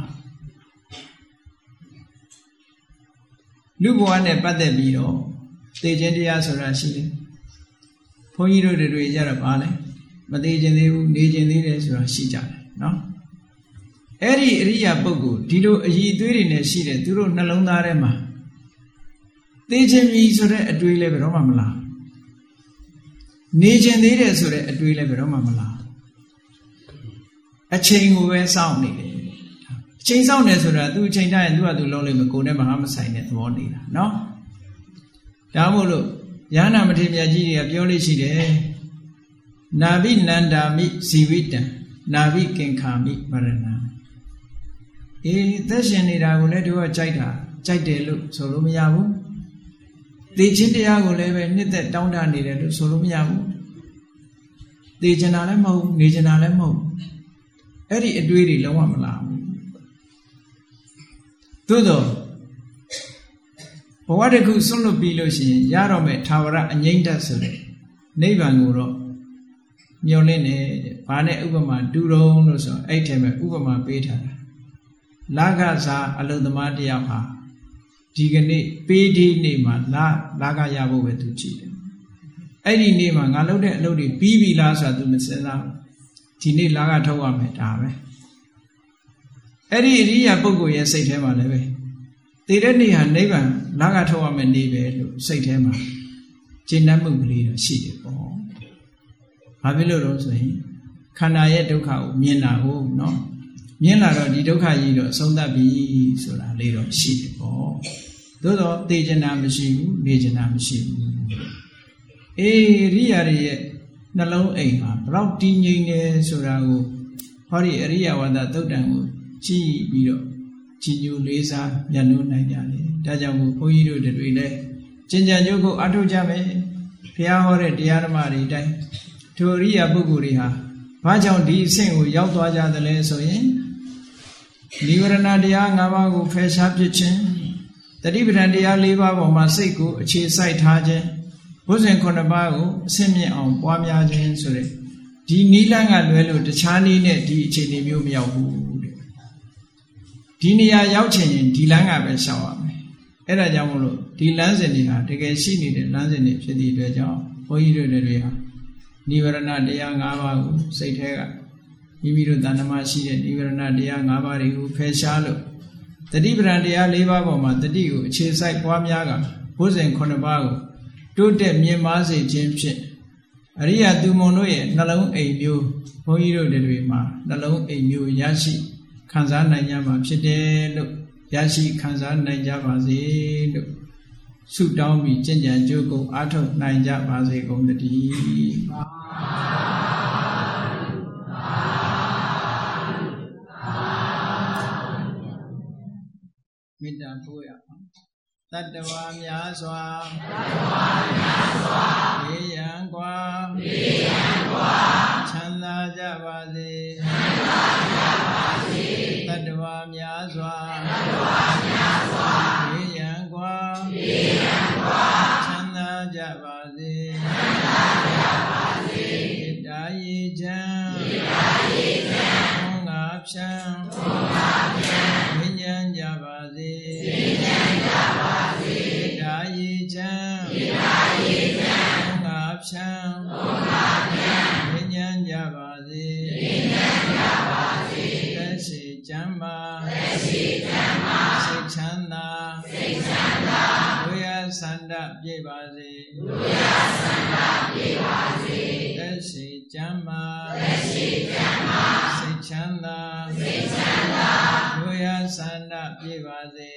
လူဘဝနဲ့ပတ်သက်ပြီးတော့သိခြင်းတရားဆိုတာရှိတယ်ဘုန်းကြီးတို့တွေကြတော့ပါလဲမသိခြင်းသေးဘူးနေခြင်းသေးတယ်ဆိုတာရှိကြတယ်နော်အဲ့ဒီအရိယာပုဂ္ဂိုလ်ဒီလိုအည်အသွေးတွေနဲ့ရှိတယ်သူတို့နှလုံးသားထဲမှာသိခြင်းမြည်ဆိုတဲ့အတွေးလည်းဘယ်တော့မှမလားနေခြင်းသေးတယ်ဆိုတဲ့အတွေးလည်းဘယ်တော့မှမလားအချိန်ကိုပဲစောင့်နေတယ်အချိန်စောင့်နေဆိုတာသူအချိန်တိုင်းသူကသူလုံးလိုက်မကိုယ်နဲ့မဟာမဆိုင်တဲ့သဘောနေတာနော်ဒါမို့လို့ယန္နာမထေရမြတ်ကြီးတွေကပြောလို့ရှိတယ်နာဘိနန္ဒာမိဇီဝိတံနာဘိကင်္ခာမိမရဏံသက်ရှင်နေတာကိုလည်းတို့ကကြိုက်တယ်လို့ဆိုလို့မရဘူးသိခြင်းတရားကိုလည်းပဲနှစ်သက်တောင်းတနေတယ်လို့ဆိုလို့မရဘူးသိချင်တာလည်းမဟုတ်နေချင်တာလည်းမဟုတ်အဲ့ဒီအတွေးတွေလုံးဝမလာဘူးသို့တော့ဘဝတစ်ခုဆွလွတ်ပြီးလို့ရှိရင်ရတော့မဲ့ထာဝရအငြိမ့်တတ်ဆိုတဲ့နိဗ္ဗာန်ကိုတော့မျှော်လင့်နေတယ်။ဘာနဲ့ဥပမာတူတုံးလို့ဆိုအဲ့ထဲမှာဥပမာပေးထားတာ။လာကစားအလုသမားတယောက်ဟာဒီကနေ့ပေးဒီနေ့မှာလာကရဖို့ပဲသူကြည့်တယ်။အဲ့ဒီနေ့မှာငါလုပ်တဲ့အလုပ်တွေပြီးပြီလားဆိုတာသူမစဉ်းစားဘူး။ဒီနေ့လာကထုတ်ရမယ်ဒါပဲ။အဲ့ဒီအရိယာပုဂ္ဂိုလ်ရဲ့စိတ်ထဲမှာလည်းပဲတည်တဲ့နေ့ဟာနိဗ္ဗာန်လာကထုတ်ရမယ်နေ့ပဲလို့စိတ်ထဲမှာကျင့်တတ်မှုကလေးတော့ရှိတယ်ပေါ့။ဘာဖြစ်လို့လဲဆိုရင်ခန္ဓာရဲ့ဒုက္ခကိုမြင်တာဟုတ်နော်မြင်လာတော့ဒီဒုက္ခကြီးတော့ဆုံးသတ်ပြီဆိုတာလေးတော့ရှိတယ်ပေါ့သို့တော့သိကျင်တာမရှိဘူးနေကျင်တာမရှိဘူးရိယာတွေရဲ့နှလုံးအိမ်ဟာဘလောက်တည်ငြိမ်နေဆိုတာကိုဟောဒီအရိယဝါဒသုတ်တံကိုကြည့်ပြီးတော့ကြည်ညိုလေးစားညှဉ်းနှိုးနိုင်ကြတယ်ဒါကြောင့်မို့ဘုန်းကြီးတို့တွေလည်းကျင့်ကြံကြိုးကိုအထောက်ကြမယ်ဘုရားဟောတဲ့တရားဓမ္မတွေအတိုင်းထိုအရိယာပုဂ္ဂိုလ်တွေဟာဘာကြောင့်ဒီအဆင့်ကိုရောက်သွားကြသလဲဆိုရင်နိဝရဏတရား၅ပါးကိုဖယ်ရှားပစ်ခြင်းတတိပဋ္ဌာန်တရား၄ပါးပေါ်မှာစိတ်ကိုအခြေစိုက်ထားခြင်းဘုဇင်9ပါးကိုအဆင့်မြင့်အောင်ပွားများခြင်းဆိုတဲ့ဒီနိလန်းကလွဲလို့တခြားနည်းနဲ့ဒီအခြေအနေမျိုးမရောက်ဘူးတဲ့ဒီနေရာရောက်ချင်ရင်ဒီလမ်းကပဲရှောင်ရမယ်အဲ့ဒါကြောင့်မို့လို့ဒီလမ်းစဉ်တွေဟာတကယ်ရှိနေတဲ့လမ်းစဉ်တွေဖြစ်သည့်အတွက်ကြောင့်ဘုန်းကြီးတို့တွေဟာနိဝရဏတရား၅ပါးကိုစိတ်ထဲကမိမိတို့တဏ္ဍမရှိတဲ့နိဝရဏတရား၅ပါးတွေကိုဖယ်ရှားလို့တတိပဋ္ဌာန်တရား၄ပါးပေါ်မှာတတိကိုအခြေစိုက်ပွားများကဘုဇင်9ပါးကိုတိုးတက်မြင့်မားစေခြင်းဖြင့်အရိယသူမုံတို့ရဲ့နှလုံးအိမ်မျိုးဘုန်းကြီးတို့တွေမှာနှလုံးအိမ်မျိုးရရှိခံစားနိုင်ကြမှာဖြစ်တယ်လို့ရရှိခံစားနိုင်ကြပါစေလို့ဆုတောင်းပြီးကျင့်ကြံကြိုးကိုအားထုတ်နိုင်ကြပါစေကုန်သတည်းမေတ္တာပို့ရအောင်တတ္တဝါများစွာဘေးရန်ကွာချမ်းသာကြပါစေတတ္တဝါများစွာဘေးရန်ကွာချမ်းသာကြပါစေတာယေချမ်းငါဖြံဝိညာဉ်ကြပါစေတာယေချမ်းငါဖြံဝိညာဉ်ကြပါစေသက်ရှိချမ်းသာစိတ်ချမ်းသာဝိယဆန္ဒပြေပါစေသက်ရှိချမ်းသာစိတ်ချမ်းသာဝိယဆန္ဒပြေပါစေ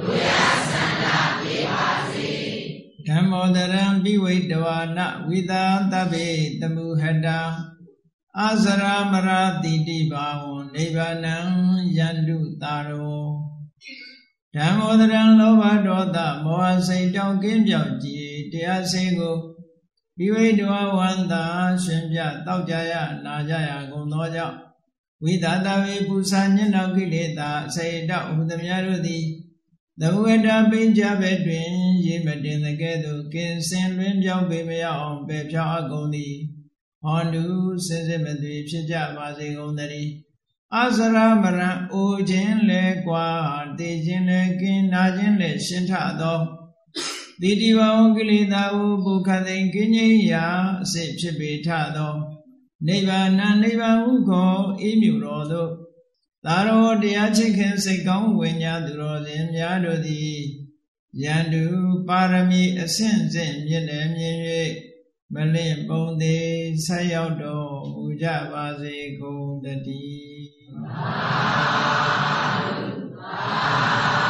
ဓမ္မောတရံပိဝိတဝါနဝိသာသဗ္ဗေတမုဟတံအာဇရမရတိတိဘာဝံနိဗ္ဗာနံယန္တုတာရောဓမ္မောတရံလောဘဒေါသမောဟစိတ်တောင်းကင်းပြောက်ကြည်တရားစိတ်ကိုပိဝိတဝဝန္တာရှင်ပြတောက်ကြရနာကြရကုန်သောကြောင့်ဝိသတဝေပူဇာညင်တော်ကိလေသာစေတောဥပဒမြတို့သည်သဝေတပိဉ္စဘက်တွင်ရေမတင်တဲ့ကဲ့သို့ကင်းစင်လွင်ပြောင်းပေမရောက်အောင်ပယ်ဖြောင်းအကုန်သည်ဟောတုစင်စစ်မသွေဖြစ်ကြပါစေကုန်သတည်းအာဇရမရံအိုခြင်းလဲကွာတေခြင်းလဲကင်းနာခြင်းလဲရှင်းထသောတိတိဝံကိလေသာဟုပုခသိင်ကင်းငြိမ်းရာအစစ်ဖြစ်ပေထသောနိဗ္ဗာန်နိဗ္ဗာန်ဟုခေါ်ဤမြို့တော်သို့သာရောတရားချစ်ခင်စိတ်ကောင်းဝိညာသူတော်စင်များတို့သည်ယန္တုပါရမီအဆင့်ဆင့်မြင့်လည်းမြင့်၍မလင့်ပုံသေးဆက်ရောက်တော်မူကြပါစေကုန်သတည်း